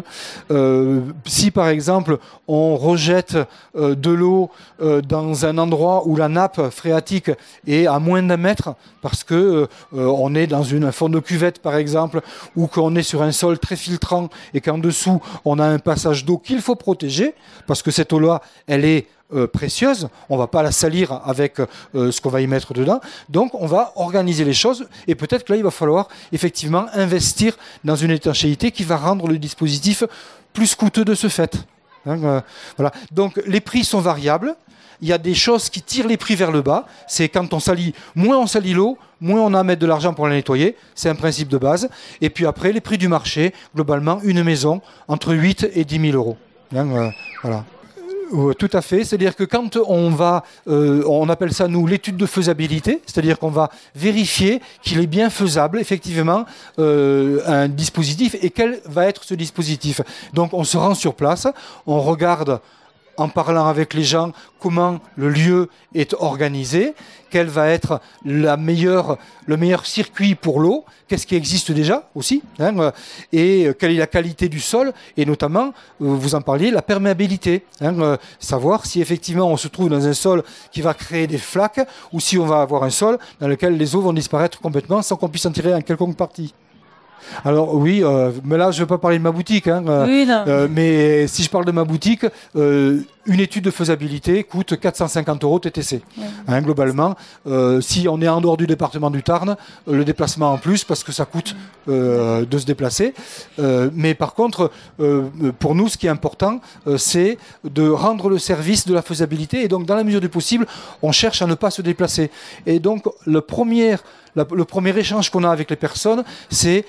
Si par exemple on rejette de l'eau dans un endroit où la nappe phréatique est à moins d'1 mètre, parce que on est dans un fond de cuvette par exemple, ou qu'on est sur un sol très filtrant et qu'en dessous on a un passage d'eau qu'il faut protéger, parce que cette eau-là, elle est précieuse, on ne va pas la salir avec ce qu'on va y mettre dedans, donc on va organiser les choses, et peut-être que là, il va falloir effectivement investir dans une étanchéité qui va rendre le dispositif plus coûteux de ce fait. Hein, voilà. Donc les prix sont variables. Il y a des choses qui tirent les prix vers le bas. C'est quand on salit, moins on salit l'eau, moins on a à mettre de l'argent pour la nettoyer. C'est un principe de base. Et puis après, les prix du marché, globalement, une maison, entre 8 et 10 000 euros. Hein, voilà. Tout à fait. C'est-à-dire que quand on va, on appelle ça, nous, l'étude de faisabilité, c'est-à-dire qu'on va vérifier qu'il est bien faisable, effectivement, un dispositif, et quel va être ce dispositif. Donc, on se rend sur place, on regarde, en parlant avec les gens, comment le lieu est organisé, quel va être le meilleur circuit pour l'eau, qu'est-ce qui existe déjà aussi, hein, et quelle est la qualité du sol, et notamment, vous en parliez, la perméabilité. Hein, savoir si effectivement on se trouve dans un sol qui va créer des flaques, ou si on va avoir un sol dans lequel les eaux vont disparaître complètement sans qu'on puisse en tirer en quelconque partie. Alors oui, mais là je ne vais pas parler de ma boutique, hein, oui, mais si je parle de ma boutique, une étude de faisabilité coûte 450 € TTC. Oui. Hein, globalement, si on est en dehors du département du Tarn, le déplacement en plus, parce que ça coûte de se déplacer. Mais par contre, pour nous, ce qui est important, c'est de rendre le service de la faisabilité. Et donc, dans la mesure du possible, on cherche à ne pas se déplacer. Et donc, le premier échange qu'on a avec les personnes, c'est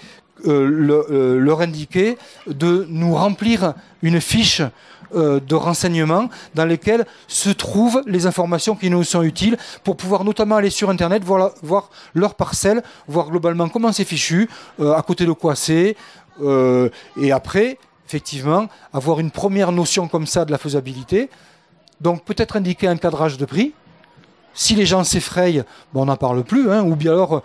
leur indiquer de nous remplir une fiche de renseignements dans lesquels se trouvent les informations qui nous sont utiles pour pouvoir notamment aller sur Internet, voir leur parcelle, voir globalement comment c'est fichu, à côté de quoi c'est, et après, effectivement, avoir une première notion comme ça de la faisabilité. Donc peut-être indiquer un cadrage de prix. Si les gens s'effrayent, on n'en parle plus, hein, ou bien alors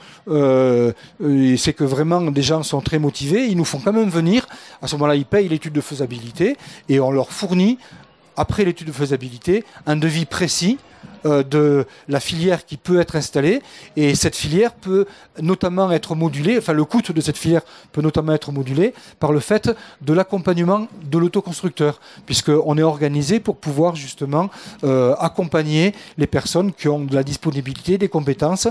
c'est que vraiment des gens sont très motivés, ils nous font quand même venir, à ce moment-là ils payent l'étude de faisabilité et on leur fournit, après l'étude de faisabilité, un devis précis de la filière qui peut être installée, et cette filière peut notamment être modulée, enfin le coût de cette filière peut notamment être modulé par le fait de l'accompagnement de l'autoconstructeur, puisqu'on est organisé pour pouvoir justement accompagner les personnes qui ont de la disponibilité, des compétences,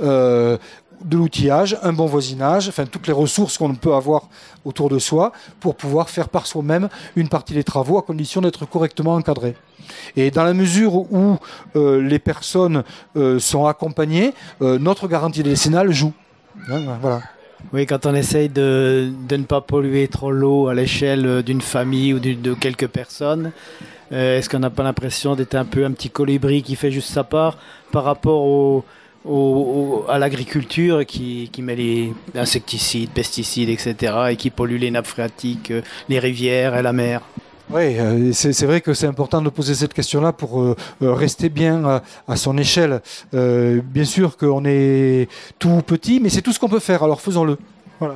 de l'outillage, un bon voisinage, enfin toutes les ressources qu'on peut avoir autour de soi pour pouvoir faire par soi-même une partie des travaux à condition d'être correctement encadrés. Et dans la mesure où les personnes sont accompagnées, notre garantie décennale joue. Hein, voilà. Oui, quand on essaye de ne pas polluer trop l'eau à l'échelle d'une famille ou de quelques personnes, Est-ce qu'on n'a pas l'impression d'être un petit colibri qui fait juste sa part par rapport à l'agriculture qui met les insecticides, pesticides, etc. et qui pollue les nappes phréatiques, les rivières et la mer? Oui, c'est vrai que c'est important de poser cette question-là pour rester bien à son échelle. Bien sûr qu'on est tout petit, mais c'est tout ce qu'on peut faire, alors faisons-le. Voilà.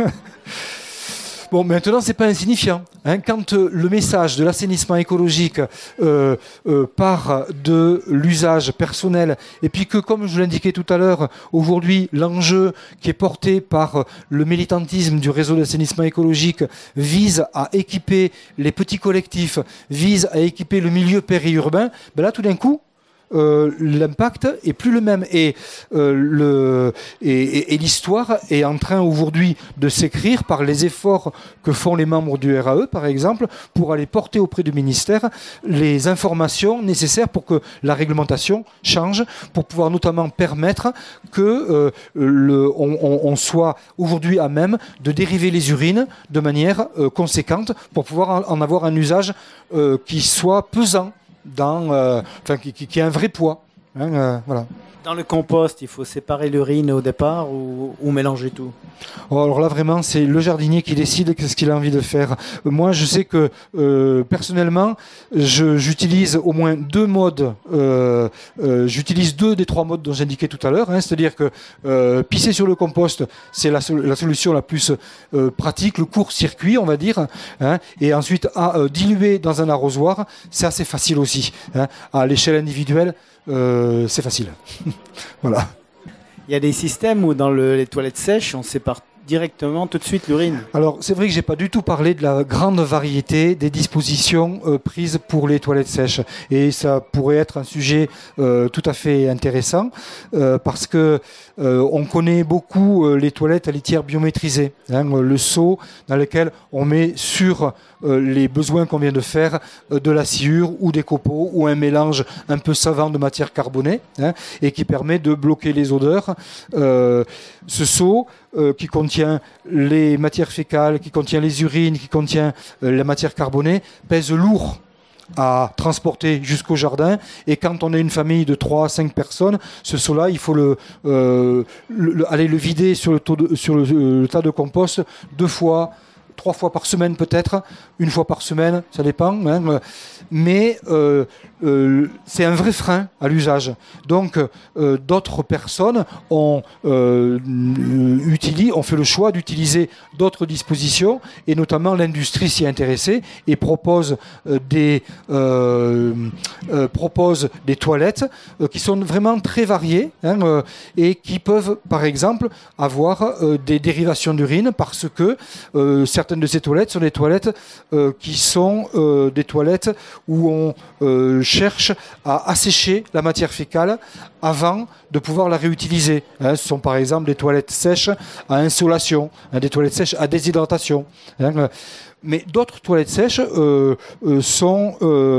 Bon, maintenant, c'est pas insignifiant. Quand le message de l'assainissement écologique part de l'usage personnel, et puis que, comme je l'indiquais tout à l'heure, aujourd'hui, l'enjeu qui est porté par le militantisme du réseau d'assainissement écologique vise à équiper les petits collectifs, vise à équiper le milieu périurbain, ben là, tout d'un coup, l'impact est plus le même et l'histoire est en train aujourd'hui de s'écrire par les efforts que font les membres du RAE par exemple pour aller porter auprès du ministère les informations nécessaires pour que la réglementation change, pour pouvoir notamment permettre que on soit aujourd'hui à même de dériver les urines de manière conséquente pour pouvoir en avoir un usage qui soit pesant, qui a un vrai poids. Voilà. Dans le compost, il faut séparer l'urine au départ ou mélanger tout? Alors là, vraiment, c'est le jardinier qui décide ce qu'il a envie de faire. Moi, je sais que, personnellement, j'utilise au moins 2 modes. J'utilise 2 des 3 modes dont j'indiquais tout à l'heure. C'est-à-dire que pisser sur le compost, c'est la solution la plus pratique, le court-circuit, on va dire. Et ensuite, diluer dans un arrosoir, c'est assez facile aussi. À l'échelle individuelle, c'est facile. Voilà. Il y a des systèmes où dans les toilettes sèches, on sépare directement tout de suite l'urine. Alors c'est vrai que j'ai pas du tout parlé de la grande variété des dispositions prises pour les toilettes sèches et ça pourrait être un sujet tout à fait intéressant parce que on connaît beaucoup les toilettes à litière biométrisée, le seau dans lequel on met sur les besoins qu'on vient de faire de la sciure ou des copeaux ou un mélange un peu savant de matière carbonée et qui permet de bloquer les odeurs. Ce seau qui contient les matières fécales, qui contient les urines, qui contient la matière carbonée, pèse lourd à transporter jusqu'au jardin. Et quand on est une famille de 3 à 5 personnes, ce seau-là, il faut aller le vider sur le tas de compost 2 fois, 3 fois par semaine peut-être, 1 fois par semaine, ça dépend. Mais c'est un vrai frein à l'usage. Donc d'autres personnes ont fait le choix d'utiliser d'autres dispositions et notamment l'industrie s'y est intéressée et propose des toilettes qui sont vraiment très variées et qui peuvent par exemple avoir des dérivations d'urine parce que certaines de ces toilettes sont des toilettes qui sont des toilettes où on cherche à assécher la matière fécale avant de pouvoir la réutiliser. Ce sont par exemple des toilettes sèches à insolation, des toilettes sèches à déshydratation. Mais d'autres toilettes sèches sont...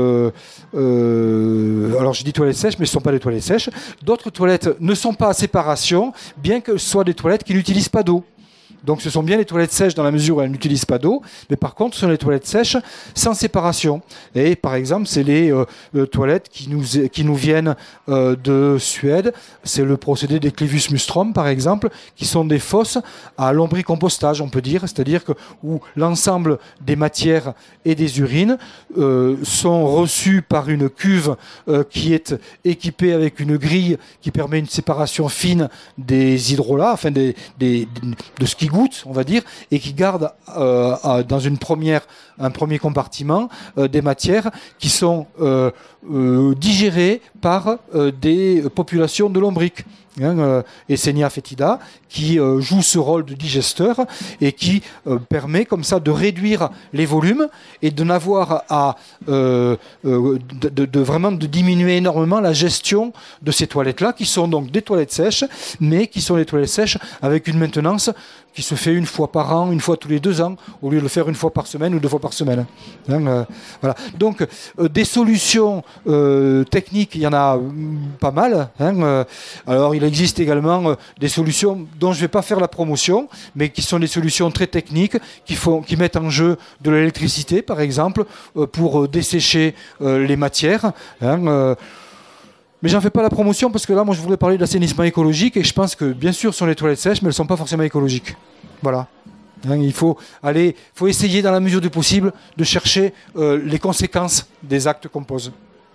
alors je dis toilettes sèches, mais ce ne sont pas des toilettes sèches. D'autres toilettes ne sont pas à séparation, bien que ce soient des toilettes qui n'utilisent pas d'eau. Donc ce sont bien les toilettes sèches dans la mesure où elles n'utilisent pas d'eau, mais par contre ce sont les toilettes sèches sans séparation. Et par exemple c'est les toilettes qui nous viennent de Suède, c'est le procédé des Clivus Mustrom par exemple, qui sont des fosses à lombricompostage on peut dire, c'est-à-dire que où l'ensemble des matières et des urines sont reçus par une cuve qui est équipée avec une grille qui permet une séparation fine des hydrolats, enfin de ce qui goutte, on va dire, et qui garde dans un premier compartiment des matières qui sont digérées par des populations de lombrics. Essenia fétida, qui joue ce rôle de digesteur et qui permet comme ça de réduire les volumes et de n'avoir à vraiment de diminuer énormément la gestion de ces toilettes-là, qui sont donc des toilettes sèches, mais qui sont des toilettes sèches avec une maintenance qui se fait 1 fois par an, 1 fois tous les 2 ans, au lieu de le faire 1 fois par semaine ou 2 fois par semaine. Voilà. Donc des solutions techniques, il y en a pas mal. Alors il existe également des solutions dont je ne vais pas faire la promotion, mais qui sont des solutions très techniques, qui mettent en jeu de l'électricité, par exemple, pour dessécher les matières. Mais j'en fais pas la promotion parce que là, moi, je voulais parler d'assainissement écologique et je pense que, bien sûr, ce sont les toilettes sèches, mais elles ne sont pas forcément écologiques. Voilà. Il faut essayer, dans la mesure du possible, de chercher les conséquences des actes qu'on pose.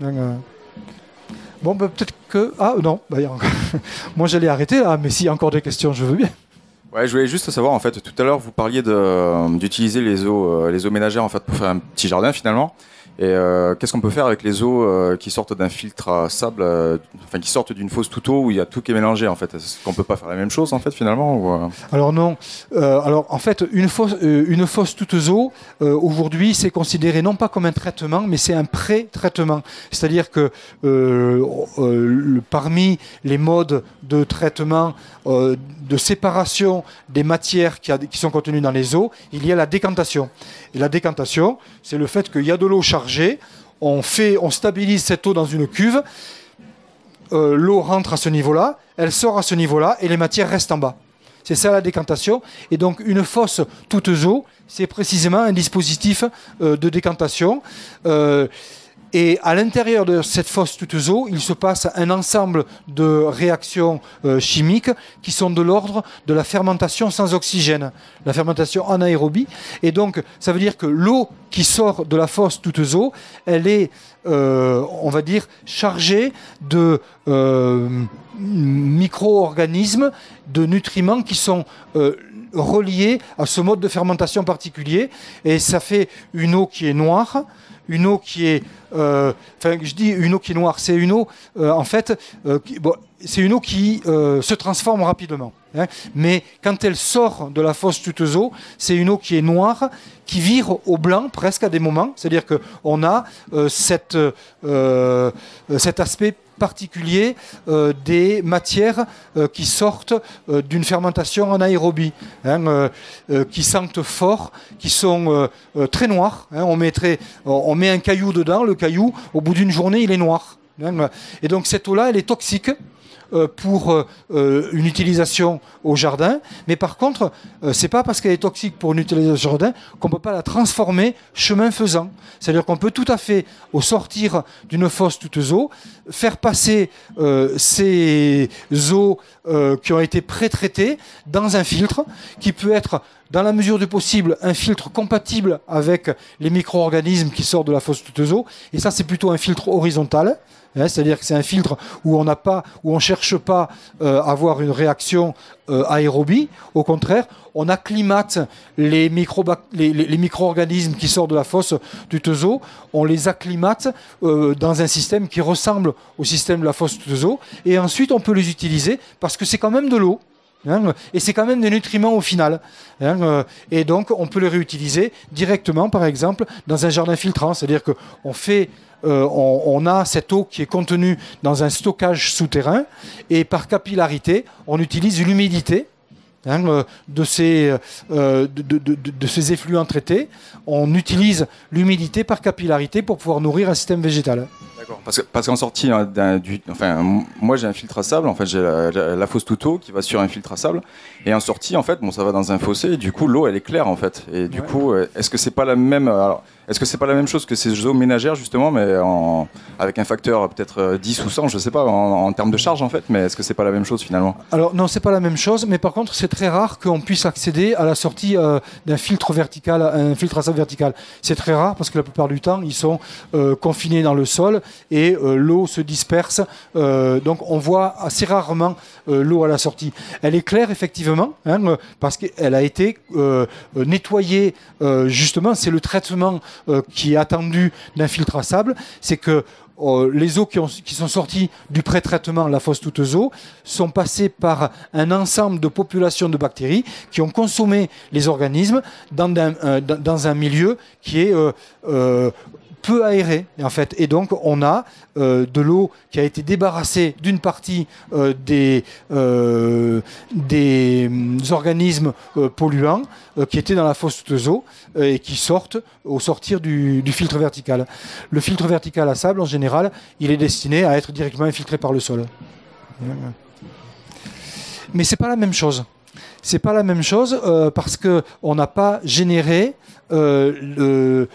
Bon, peut-être que... Ah, non, moi, j'allais arrêter là, mais s'il y a encore des questions, je veux bien. Ouais, je voulais juste savoir, en fait, tout à l'heure, vous parliez d'utiliser les eaux ménagères, en fait, pour faire un petit jardin, finalement. Et qu'est-ce qu'on peut faire avec les eaux qui sortent d'un filtre à sable, qui sortent d'une fosse toute eau où il y a tout qui est mélangé en fait? Est-ce qu'on peut pas faire la même chose en fait finalement ou Alors non. Alors en fait une fosse toute eau aujourd'hui c'est considéré non pas comme un traitement mais c'est un pré-traitement. C'est-à-dire que parmi les modes de traitement de séparation des matières qui sont contenues dans les eaux, il y a la décantation. Et la décantation, c'est le fait qu'il y a de l'eau chargée, on stabilise cette eau dans une cuve, l'eau rentre à ce niveau-là, elle sort à ce niveau-là et les matières restent en bas. C'est ça la décantation. Et donc une fosse toute eau, c'est précisément un dispositif de décantation. Et à l'intérieur de cette fosse toute eau, il se passe un ensemble de réactions chimiques qui sont de l'ordre de la fermentation sans oxygène, la fermentation anaérobie. Et donc, ça veut dire que l'eau qui sort de la fosse toute eau, elle est, on va dire, chargée de micro-organismes, de nutriments qui sont reliés à ce mode de fermentation particulier. Et ça fait une eau qui est noire, une eau qui est... je dis une eau qui est noire, c'est une eau, c'est une eau qui se transforme rapidement. Mais quand elle sort de la fosse toute eau, c'est une eau qui est noire, qui vire au blanc presque à des moments. C'est-à-dire qu'on a cet aspect particulier des matières qui sortent d'une fermentation en aérobie, qui sentent fort, qui sont très noires. On met un caillou dedans, le caillou, au bout d'une journée, il est noir. Et donc cette eau-là, elle est toxique pour une utilisation au jardin, mais par contre, c'est pas parce qu'elle est toxique pour une utilisation au jardin qu'on peut pas la transformer chemin faisant. C'est-à-dire qu'on peut tout à fait, au sortir d'une fosse toute eau, faire passer ces eaux qui ont été pré-traitées dans un filtre qui peut être, dans la mesure du possible, un filtre compatible avec les micro-organismes qui sortent de la fosse toute eau. Et ça, c'est plutôt un filtre horizontal. C'est-à-dire que c'est un filtre où on ne cherche pas à avoir une réaction aérobie. Au contraire, on acclimate les micro-organismes qui sortent de la fosse toute eau. On les acclimate dans un système qui ressemble au système de la fosse toute eau. Et ensuite, on peut les utiliser parce que c'est quand même de l'eau. Et c'est quand même des nutriments au final. Et donc, on peut les réutiliser directement, par exemple, dans un jardin filtrant. C'est-à-dire qu'on a cette eau qui est contenue dans un stockage souterrain et par capillarité, on utilise l'humidité de ces effluents traités. On utilise l'humidité par capillarité pour pouvoir nourrir un système végétal. D'accord. Parce qu'en sortie, moi j'ai un filtre à sable, en fait j'ai la fosse toute eau qui va sur un filtre à sable, et en sortie, en fait, ça va dans un fossé, et du coup l'eau elle est claire en fait. Et du coup, est-ce que c'est pas la même chose que ces eaux ménagères justement, mais avec un facteur peut-être 10 ou 100, je sais pas, en termes de charge en fait, mais est-ce que c'est pas la même chose finalement? Alors non, c'est pas la même chose, mais par contre c'est très rare qu'on puisse accéder à la sortie d'un filtre vertical, un filtre à sable vertical. C'est très rare parce que la plupart du temps ils sont confinés dans le sol et l'eau se disperse, donc on voit assez rarement l'eau à la sortie. Elle est claire effectivement, parce qu'elle a été nettoyée, justement c'est le traitement qui est attendu d'un filtre à sable, c'est que les eaux qui sont sorties du pré-traitement, la fosse toute eau, sont passées par un ensemble de populations de bactéries qui ont consommé les organismes dans un milieu qui est peu aéré en fait, et donc on a de l'eau qui a été débarrassée d'une partie des organismes polluants qui étaient dans la fosse toute eau et qui sortent au sortir du filtre vertical. Le filtre vertical à sable en général, il est destiné à être directement infiltré par le sol. Mais c'est pas la même chose. C'est pas la même chose parce que on n'a pas généré le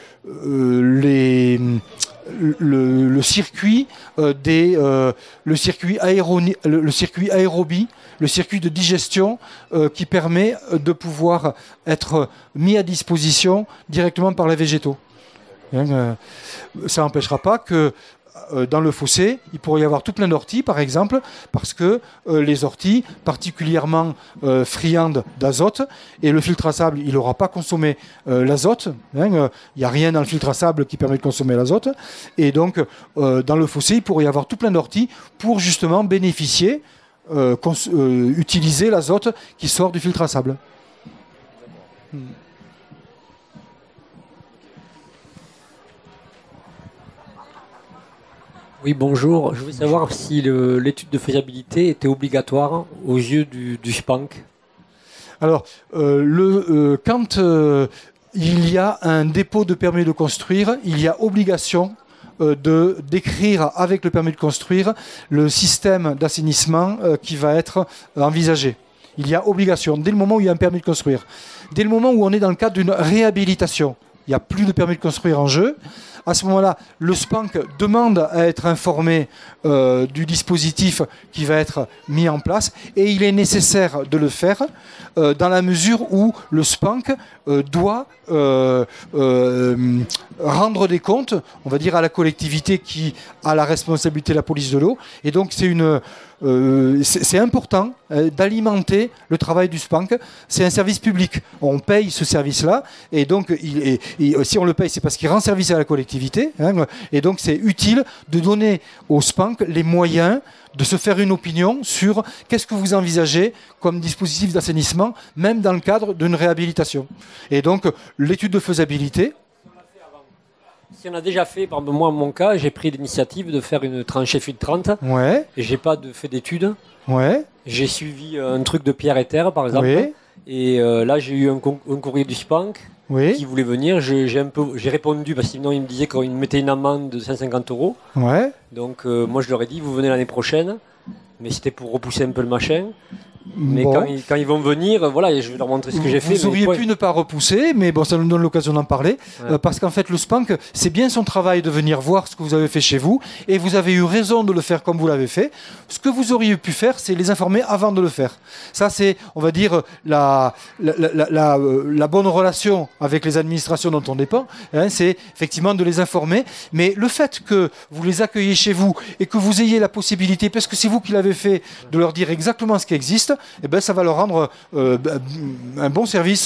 circuit le circuit aérobie, le circuit de digestion qui permet de pouvoir être mis à disposition directement par les végétaux. Ça n'empêchera pas que dans le fossé, il pourrait y avoir tout plein d'orties, par exemple, parce que les orties, particulièrement friandes d'azote, et le filtre à sable, il n'aura pas consommé l'azote. Il n'y a rien dans le filtre à sable qui permet de consommer l'azote. Et donc, dans le fossé, il pourrait y avoir tout plein d'orties pour justement bénéficier, utiliser l'azote qui sort du filtre à sable. Oui, bonjour. Je voulais savoir si l'étude de faisabilité était obligatoire aux yeux du SPANC. Alors, quand il y a un dépôt de permis de construire, il y a obligation de décrire avec le permis de construire le système d'assainissement qui va être envisagé. Il y a obligation, dès le moment où il y a un permis de construire. Dès le moment où on est dans le cadre d'une réhabilitation, il n'y a plus de permis de construire en jeu. À ce moment-là, le SPANC demande à être informé du dispositif qui va être mis en place et il est nécessaire de le faire dans la mesure où le SPANC doit rendre des comptes, on va dire, à la collectivité qui a la responsabilité de la police de l'eau. Et donc c'est important d'alimenter le travail du SPANC. C'est un service public. On paye ce service-là. Et donc, si on le paye, c'est parce qu'il rend service à la collectivité. Et donc, c'est utile de donner au SPANC les moyens de se faire une opinion sur qu'est-ce que vous envisagez comme dispositif d'assainissement, même dans le cadre d'une réhabilitation. Et donc, l'étude de faisabilité. Si on a déjà fait, par exemple, moi, en mon cas, j'ai pris l'initiative de faire une tranchée filtrante. Ouais. Et j'ai pas fait d'études. Ouais. J'ai suivi un truc de pierre et terre, par exemple. Oui. Et là, j'ai eu un courrier du SPANC qui voulait venir. J'ai répondu parce que sinon, il me disait qu'il me mettait une amende de 150 €. Ouais. Donc, moi, je leur ai dit, vous venez l'année prochaine. Mais c'était pour repousser un peu le machin. Mais bon. quand ils vont venir, voilà, je vais leur montrer ce que j'ai fait. Vous auriez pu ne pas repousser, mais bon, ça nous donne l'occasion d'en parler, parce qu'en fait, le SPANC, c'est bien son travail de venir voir ce que vous avez fait chez vous, et vous avez eu raison de le faire comme vous l'avez fait. Ce que vous auriez pu faire, c'est les informer avant de le faire. Ça, c'est, on va dire, la bonne relation avec les administrations dont on dépend, c'est effectivement de les informer, mais le fait que vous les accueillez chez vous et que vous ayez la possibilité, parce que c'est vous qui l'avez fait, de leur dire exactement ce qui existe, eh ben, ça va leur rendre un bon service.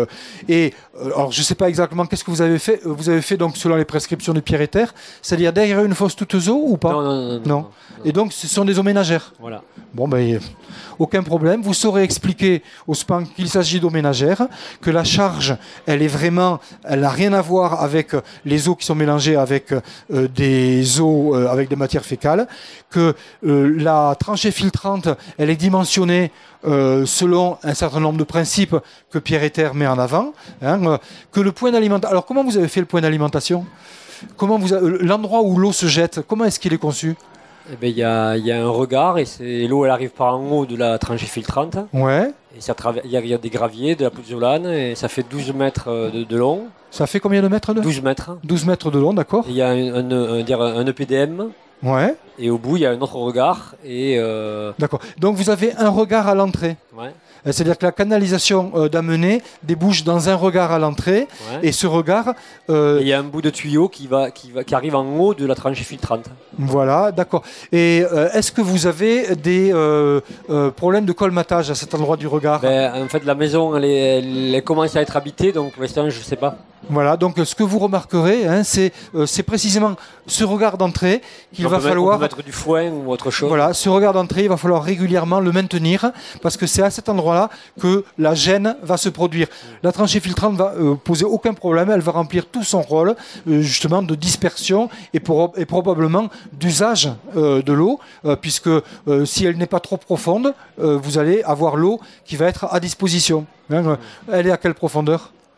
Alors, je ne sais pas exactement qu'est-ce que vous avez fait. Vous avez fait donc selon les prescriptions de pierre et terre, c'est-à-dire derrière une fosse toute eau ou pas ? Non. Et donc, ce sont des eaux ménagères. Voilà. Bon, ben, aucun problème. Vous saurez expliquer au SPANC qu'il s'agit d'eau ménagère, que la charge, elle n'a rien à voir avec les eaux qui sont mélangées avec des eaux, avec des matières fécales, que la tranchée filtrante, elle est dimensionnée selon un certain nombre de principes que Pierre et Terre met en avant, que le point d'alimentation. Alors, comment vous avez fait le point d'alimentation ? L'endroit où l'eau se jette, comment est-ce qu'il est conçu ? Eh ben, il y a un regard et l'eau elle arrive par en haut de la tranchée filtrante. Ouais. Et il y a des graviers, de la pouzzolane et ça fait 12 mètres de long. Ça fait combien de mètres 12 mètres. 12 mètres de long, d'accord. Il y a un EPDM. Ouais. Et au bout, il y a un autre regard. D'accord. Donc vous avez un regard à l'entrée. Ouais. C'est-à-dire que la canalisation d'amener débouche dans un regard à l'entrée, et ce regard... Il y a un bout de tuyau qui arrive en haut de la tranchée filtrante. Voilà, d'accord. Et est-ce que vous avez des problèmes de colmatage à cet endroit du regard ? En fait, la maison, elle commence à être habitée, donc pour l'instant, je ne sais pas. Voilà, donc ce que vous remarquerez, c'est précisément ce regard d'entrée qu'il va falloir... On peut mettre du foin ou autre chose. Voilà, ce regard d'entrée, il va falloir régulièrement le maintenir, parce que c'est à cet endroit-là que la gêne va se produire. La tranchée filtrante va poser aucun problème, elle va remplir tout son rôle, justement, de dispersion et probablement d'usage de l'eau, puisque si elle n'est pas trop profonde, vous allez avoir l'eau qui va être à disposition. Elle est à quelle profondeur ?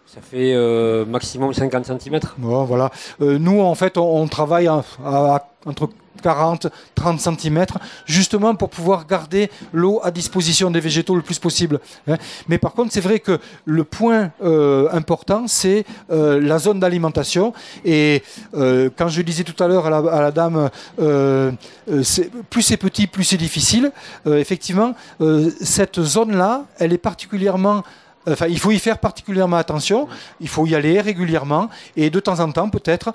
Ça fait maximum 50 cm. Bon, voilà. Nous, en fait, on travaille entre 40, 30 cm, justement pour pouvoir garder l'eau à disposition des végétaux le plus possible. Mais par contre, c'est vrai que le point important, c'est la zone d'alimentation. Et quand je disais tout à l'heure à la dame, plus c'est petit, plus c'est difficile. Effectivement, cette zone-là, elle est particulièrement... Enfin, il faut y faire particulièrement attention, il faut y aller régulièrement et de temps en temps peut-être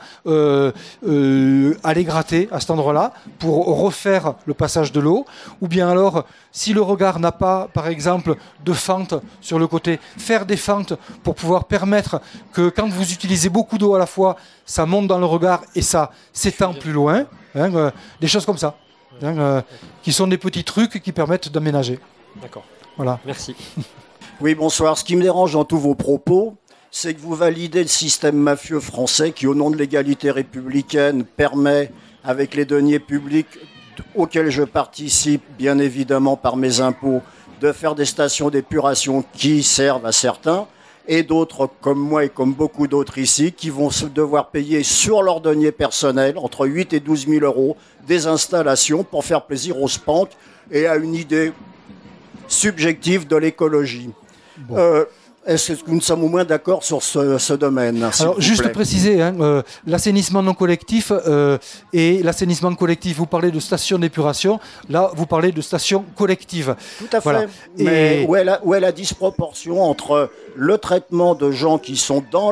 aller gratter à cet endroit-là pour refaire le passage de l'eau, ou bien alors si le regard n'a pas par exemple de fente sur le côté, faire des fentes pour pouvoir permettre que quand vous utilisez beaucoup d'eau à la fois, ça monte dans le regard et ça s'étend plus loin, des choses comme ça, qui sont des petits trucs qui permettent d'aménager. D'accord. Voilà. Merci. Oui, bonsoir. Ce qui me dérange dans tous vos propos, c'est que vous validez le système mafieux français qui, au nom de l'égalité républicaine, permet, avec les deniers publics auxquels je participe, bien évidemment par mes impôts, de faire des stations d'épuration qui servent à certains, et d'autres, comme moi et comme beaucoup d'autres ici, qui vont devoir payer sur leurs deniers personnels, entre 8 et 12 000 euros, des installations pour faire plaisir aux SPANC et à une idée subjective de l'écologie. Bon. Est-ce que nous sommes au moins d'accord sur ce domaine? Alors, juste préciser, l'assainissement non collectif et l'assainissement collectif, vous parlez de station d'épuration, là, vous parlez de station collective. Tout à fait. Voilà. Mais où est la disproportion entre le traitement de gens qui sont dans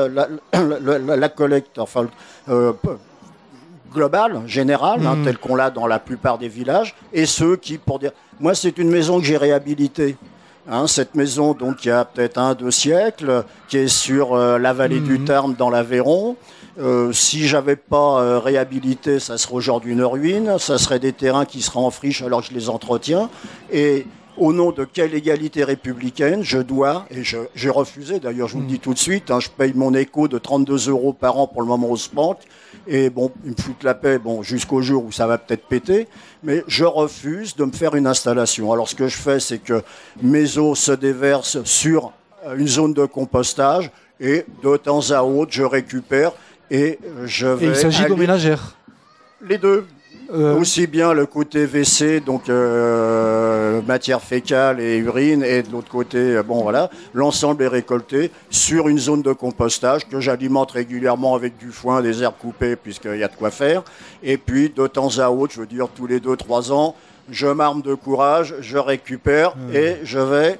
la collecte, enfin, globale, générale, telle qu'on l'a dans la plupart des villages, et ceux qui, pour dire... Moi, c'est une maison que j'ai réhabilitée. Cette maison, donc, il y a peut-être 1-2 siècles, qui est sur la vallée du Tarn, dans l'Aveyron. Si j'avais pas réhabilité, ça serait aujourd'hui une ruine. Ça serait des terrains qui seraient en friche alors que je les entretiens. Et au nom de quelle égalité républicaine je dois, et j'ai refusé, d'ailleurs, je vous le dis tout de suite, je paye mon éco de 32 € par an pour le moment au SPANC. Et bon, ils me foutent la paix, jusqu'au jour où ça va peut-être péter, mais je refuse de me faire une installation. Alors ce que je fais, c'est que mes eaux se déversent sur une zone de compostage et de temps à autre, je récupère et je vais... Et il s'agit d'eau ménagère. Les deux. Aussi bien le côté WC, donc matière fécale et urine, et de l'autre côté, l'ensemble est récolté sur une zone de compostage que j'alimente régulièrement avec du foin, des herbes coupées, puisqu'il y a de quoi faire. Et puis, de temps à autre, je veux dire tous les 2-3 ans, je m'arme de courage, je récupère et je vais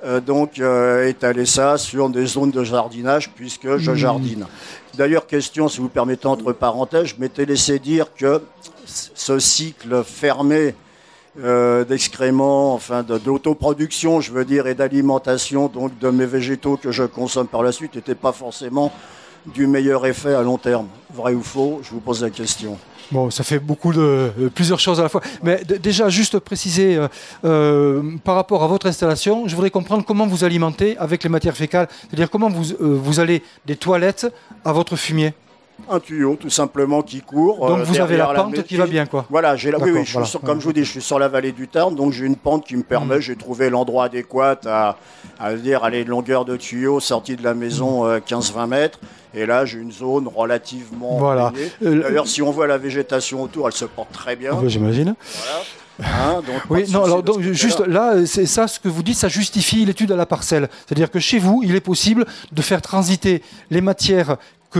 étaler ça sur des zones de jardinage, puisque je jardine. D'ailleurs, question, si vous permettez, entre parenthèses, je m'étais laissé dire que ce cycle fermé d'excréments, d'autoproduction, je veux dire, et d'alimentation donc de mes végétaux que je consomme par la suite n'était pas forcément du meilleur effet à long terme. Vrai ou faux? Je vous pose la question. Bon, ça fait plusieurs choses à la fois. Mais déjà, juste préciser, par rapport à votre installation, je voudrais comprendre comment vous alimentez avec les matières fécales. C'est-à-dire comment vous allez des toilettes à votre fumier. Un tuyau, tout simplement, qui court. Donc vous avez la pente qui va bien, quoi. Voilà, comme je vous dis, je suis sur la vallée du Tarn, donc j'ai une pente qui me permet, j'ai trouvé l'endroit adéquat à dire, allez, longueur de tuyau, sortie de la maison 15-20 mètres. Et là, j'ai une zone relativement... Voilà. D'ailleurs, si on voit la végétation autour, elle se porte très bien. J'imagine. Voilà. Juste là, c'est ça, ce que vous dites, ça justifie l'étude à la parcelle. C'est-à-dire que chez vous, il est possible de faire transiter les matières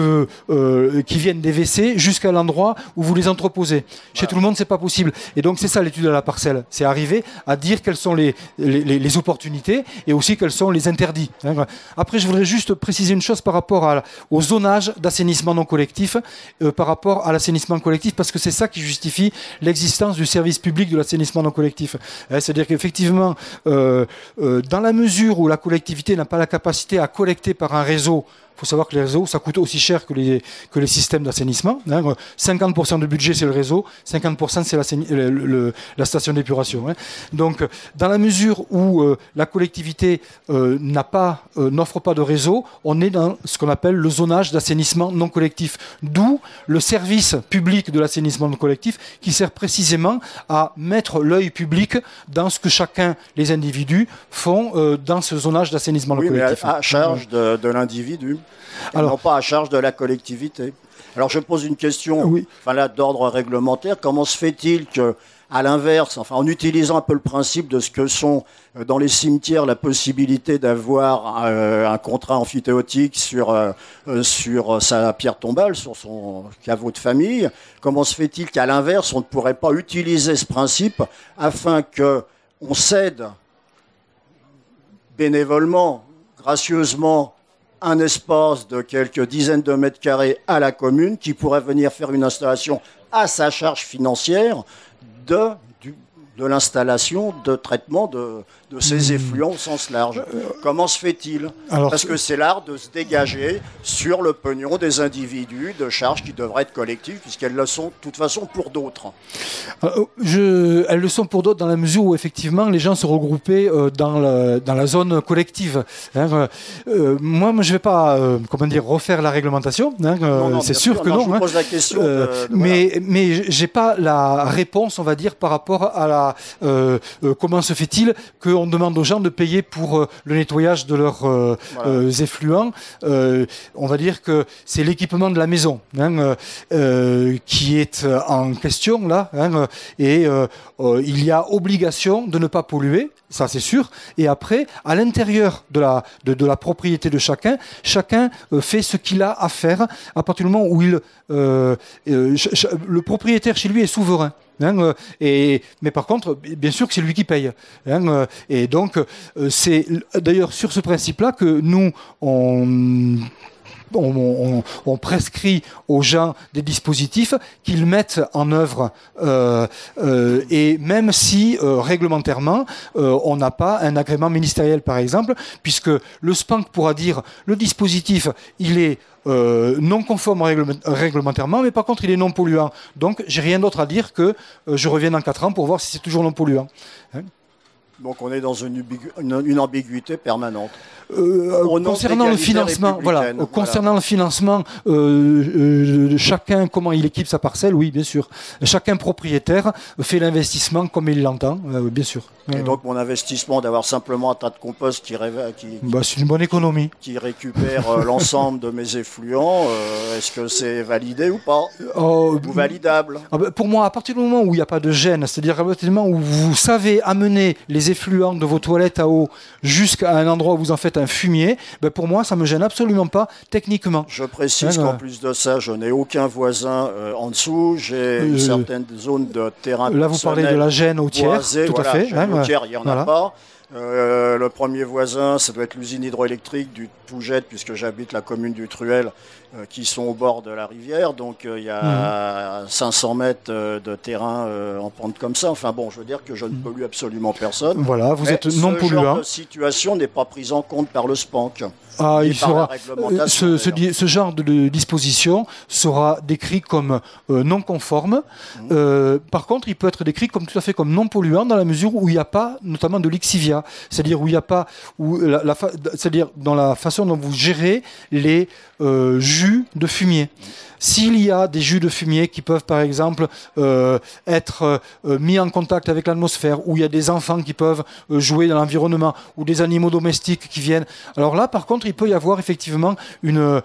qui viennent des WC jusqu'à l'endroit où vous les entreposez. Chez tout le monde, c'est pas possible. Et donc, c'est ça l'étude à la parcelle. C'est arriver à dire quelles sont les opportunités et aussi quels sont les interdits. Après, je voudrais juste préciser une chose par rapport au zonage d'assainissement non collectif, par rapport à l'assainissement collectif, parce que c'est ça qui justifie l'existence du service public de l'assainissement non collectif. C'est-à-dire qu'effectivement, dans la mesure où la collectivité n'a pas la capacité à collecter par un réseau, il faut savoir que les réseaux, ça coûte aussi cher que les systèmes d'assainissement. 50% du budget, c'est le réseau, 50% c'est la station d'épuration. Donc, dans la mesure où la collectivité n'offre pas de réseau, on est dans ce qu'on appelle le zonage d'assainissement non collectif. D'où le service public de l'assainissement non collectif qui sert précisément à mettre l'œil public dans ce que chacun, les individus, font dans ce zonage d'assainissement non collectif. Mais à charge de l'individu, non pas à charge de la collectivité. Alors je pose une question d'ordre réglementaire. Comment se fait-il que, à l'inverse, en utilisant un peu le principe de ce que sont dans les cimetières la possibilité d'avoir un contrat emphytéotique sur sa pierre tombale, sur son caveau de famille, comment se fait-il qu'à l'inverse, on ne pourrait pas utiliser ce principe afin qu'on cède bénévolement, gracieusement, un espace de quelques dizaines de mètres carrés à la commune qui pourrait venir faire une installation à sa charge financière de l'installation de traitement de ces effluents au sens large. Comment se fait-il ? Parce que c'est l'art de se dégager sur le pognon des individus de charges qui devraient être collectives, puisqu'elles le sont de toute façon pour d'autres. Elles le sont pour d'autres dans la mesure où effectivement les gens se regroupaient dans la zone collective. Moi, je ne vais pas refaire la réglementation. Non, c'est sûr que non. Je pose la question. Mais je n'ai pas la réponse, on va dire, par rapport à comment se fait-il qu'on demande aux gens de payer pour le nettoyage de leurs effluents. On va dire que c'est l'équipement de la maison qui est en question là. Et il y a obligation de ne pas polluer, ça c'est sûr. Et après, à l'intérieur de la propriété de chacun fait ce qu'il a à faire à partir du moment où le propriétaire chez lui est souverain. Mais par contre, bien sûr que c'est lui qui paye. Et donc, c'est d'ailleurs sur ce principe-là que nous, on prescrit aux gens des dispositifs qu'ils mettent en œuvre et même si réglementairement on n'a pas un agrément ministériel par exemple, puisque le SPANC pourra dire le dispositif il est non conforme réglementairement, mais par contre il est non polluant. Donc j'ai rien d'autre à dire que je reviens dans 4 ans pour voir si c'est toujours non polluant. Donc on est dans une ambiguïté permanente. Concernant le financement, concernant le financement, chacun comment il équipe sa parcelle, oui, bien sûr. Chacun propriétaire fait l'investissement comme il l'entend, bien sûr. Et donc mon investissement d'avoir simplement un tas de compost c'est une bonne économie. Qui récupère l'ensemble de mes effluents, est-ce que c'est validé ou pas ou validable? Pour moi, à partir du moment où il n'y a pas de gêne, c'est-à-dire à partir du moment où vous savez amener les effluents de vos toilettes à eau jusqu'à un endroit où vous en faites un fumier, pour moi ça me gêne absolument pas techniquement. Je précise qu'en plus de ça, je n'ai aucun voisin en dessous, j'ai une certaine zone de terrain. Là vous parlez de la gêne hautière, tout à fait. Il n'y en a pas. Le premier voisin, ça doit être l'usine hydroélectrique du Tougette, puisque j'habite la commune du Truel, qui sont au bord de la rivière. Donc il y a 500 mètres de terrain en pente comme ça. Enfin bon, je veux dire que je ne pollue absolument personne. Voilà, vous êtes non polluant. Ce genre de situation n'est pas prise en compte par le SPANC. Il sera, ce genre de disposition sera décrit comme non conforme. Par contre, il peut être décrit tout à fait comme non polluant dans la mesure où il n'y a pas notamment de lixivia, c'est-à-dire où il n'y a pas, c'est-à-dire dans la façon dont vous gérez les jus de fumier. S'il y a des jus de fumier qui peuvent par exemple être mis en contact avec l'atmosphère, où il y a des enfants qui peuvent jouer dans l'environnement, ou des animaux domestiques qui viennent, alors là par contre il peut y avoir effectivement une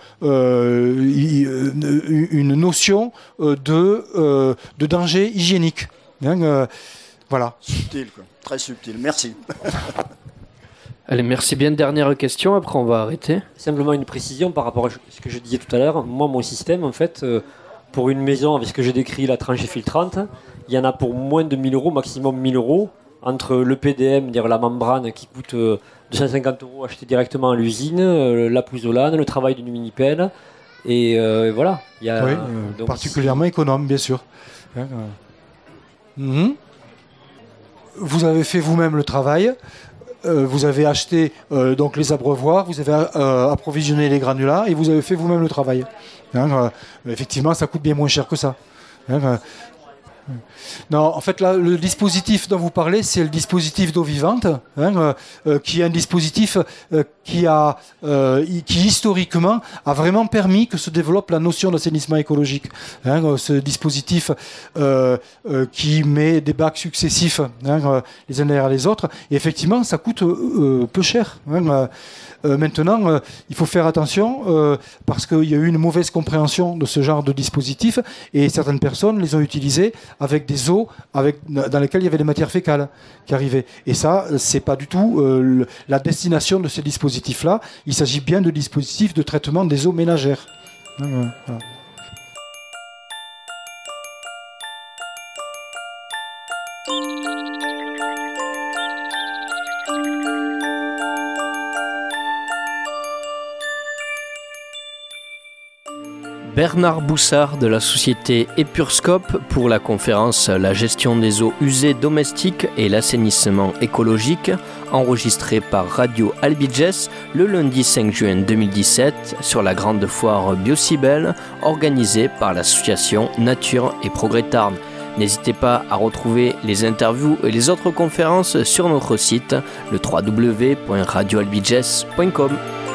notion de danger hygiénique. Voilà. Subtil, quoi. Très subtil. Merci. Allez, merci bien. Dernière question, après on va arrêter. Simplement une précision par rapport à ce que je disais tout à l'heure. Moi, mon système, en fait, pour une maison, avec ce que j'ai décrit, la tranchée filtrante, il y en a pour moins de 1000 euros, maximum 1000 euros, entre le PDM, dire la membrane qui coûte 250 euros acheté directement à l'usine, la pouzzolane, le travail d'une mini-pelle, et voilà. Il y a, donc, particulièrement économe, bien sûr. Vous avez fait vous-même le travail. vous avez acheté donc les abreuvoirs, vous avez approvisionné les granulats et vous avez fait vous-même le travail. Effectivement, ça coûte bien moins cher que ça. Non, en fait, là, le dispositif dont vous parlez, c'est le dispositif d'eau vivante, qui est un dispositif qui historiquement a vraiment permis que se développe la notion d'assainissement écologique. Ce dispositif qui met des bacs successifs les uns derrière les autres, et effectivement, ça coûte peu cher. Maintenant, il faut faire attention parce qu'il y a eu une mauvaise compréhension de ce genre de dispositif et certaines personnes les ont utilisés avec des eaux dans lesquelles il y avait des matières fécales qui arrivaient. Et ça, c'est pas du tout la destination de ces dispositifs-là. Il s'agit bien de dispositifs de traitement des eaux ménagères. Voilà. Bernard Boussard de la société Epurscope pour la conférence La gestion des eaux usées domestiques et l'assainissement écologique, enregistrée par Radio Albiges le lundi 5 juin 2017 sur la grande foire Biocibel organisée par l'association Nature et Progrès Tarn. N'hésitez pas à retrouver les interviews et les autres conférences sur notre site le www.radioalbiges.com.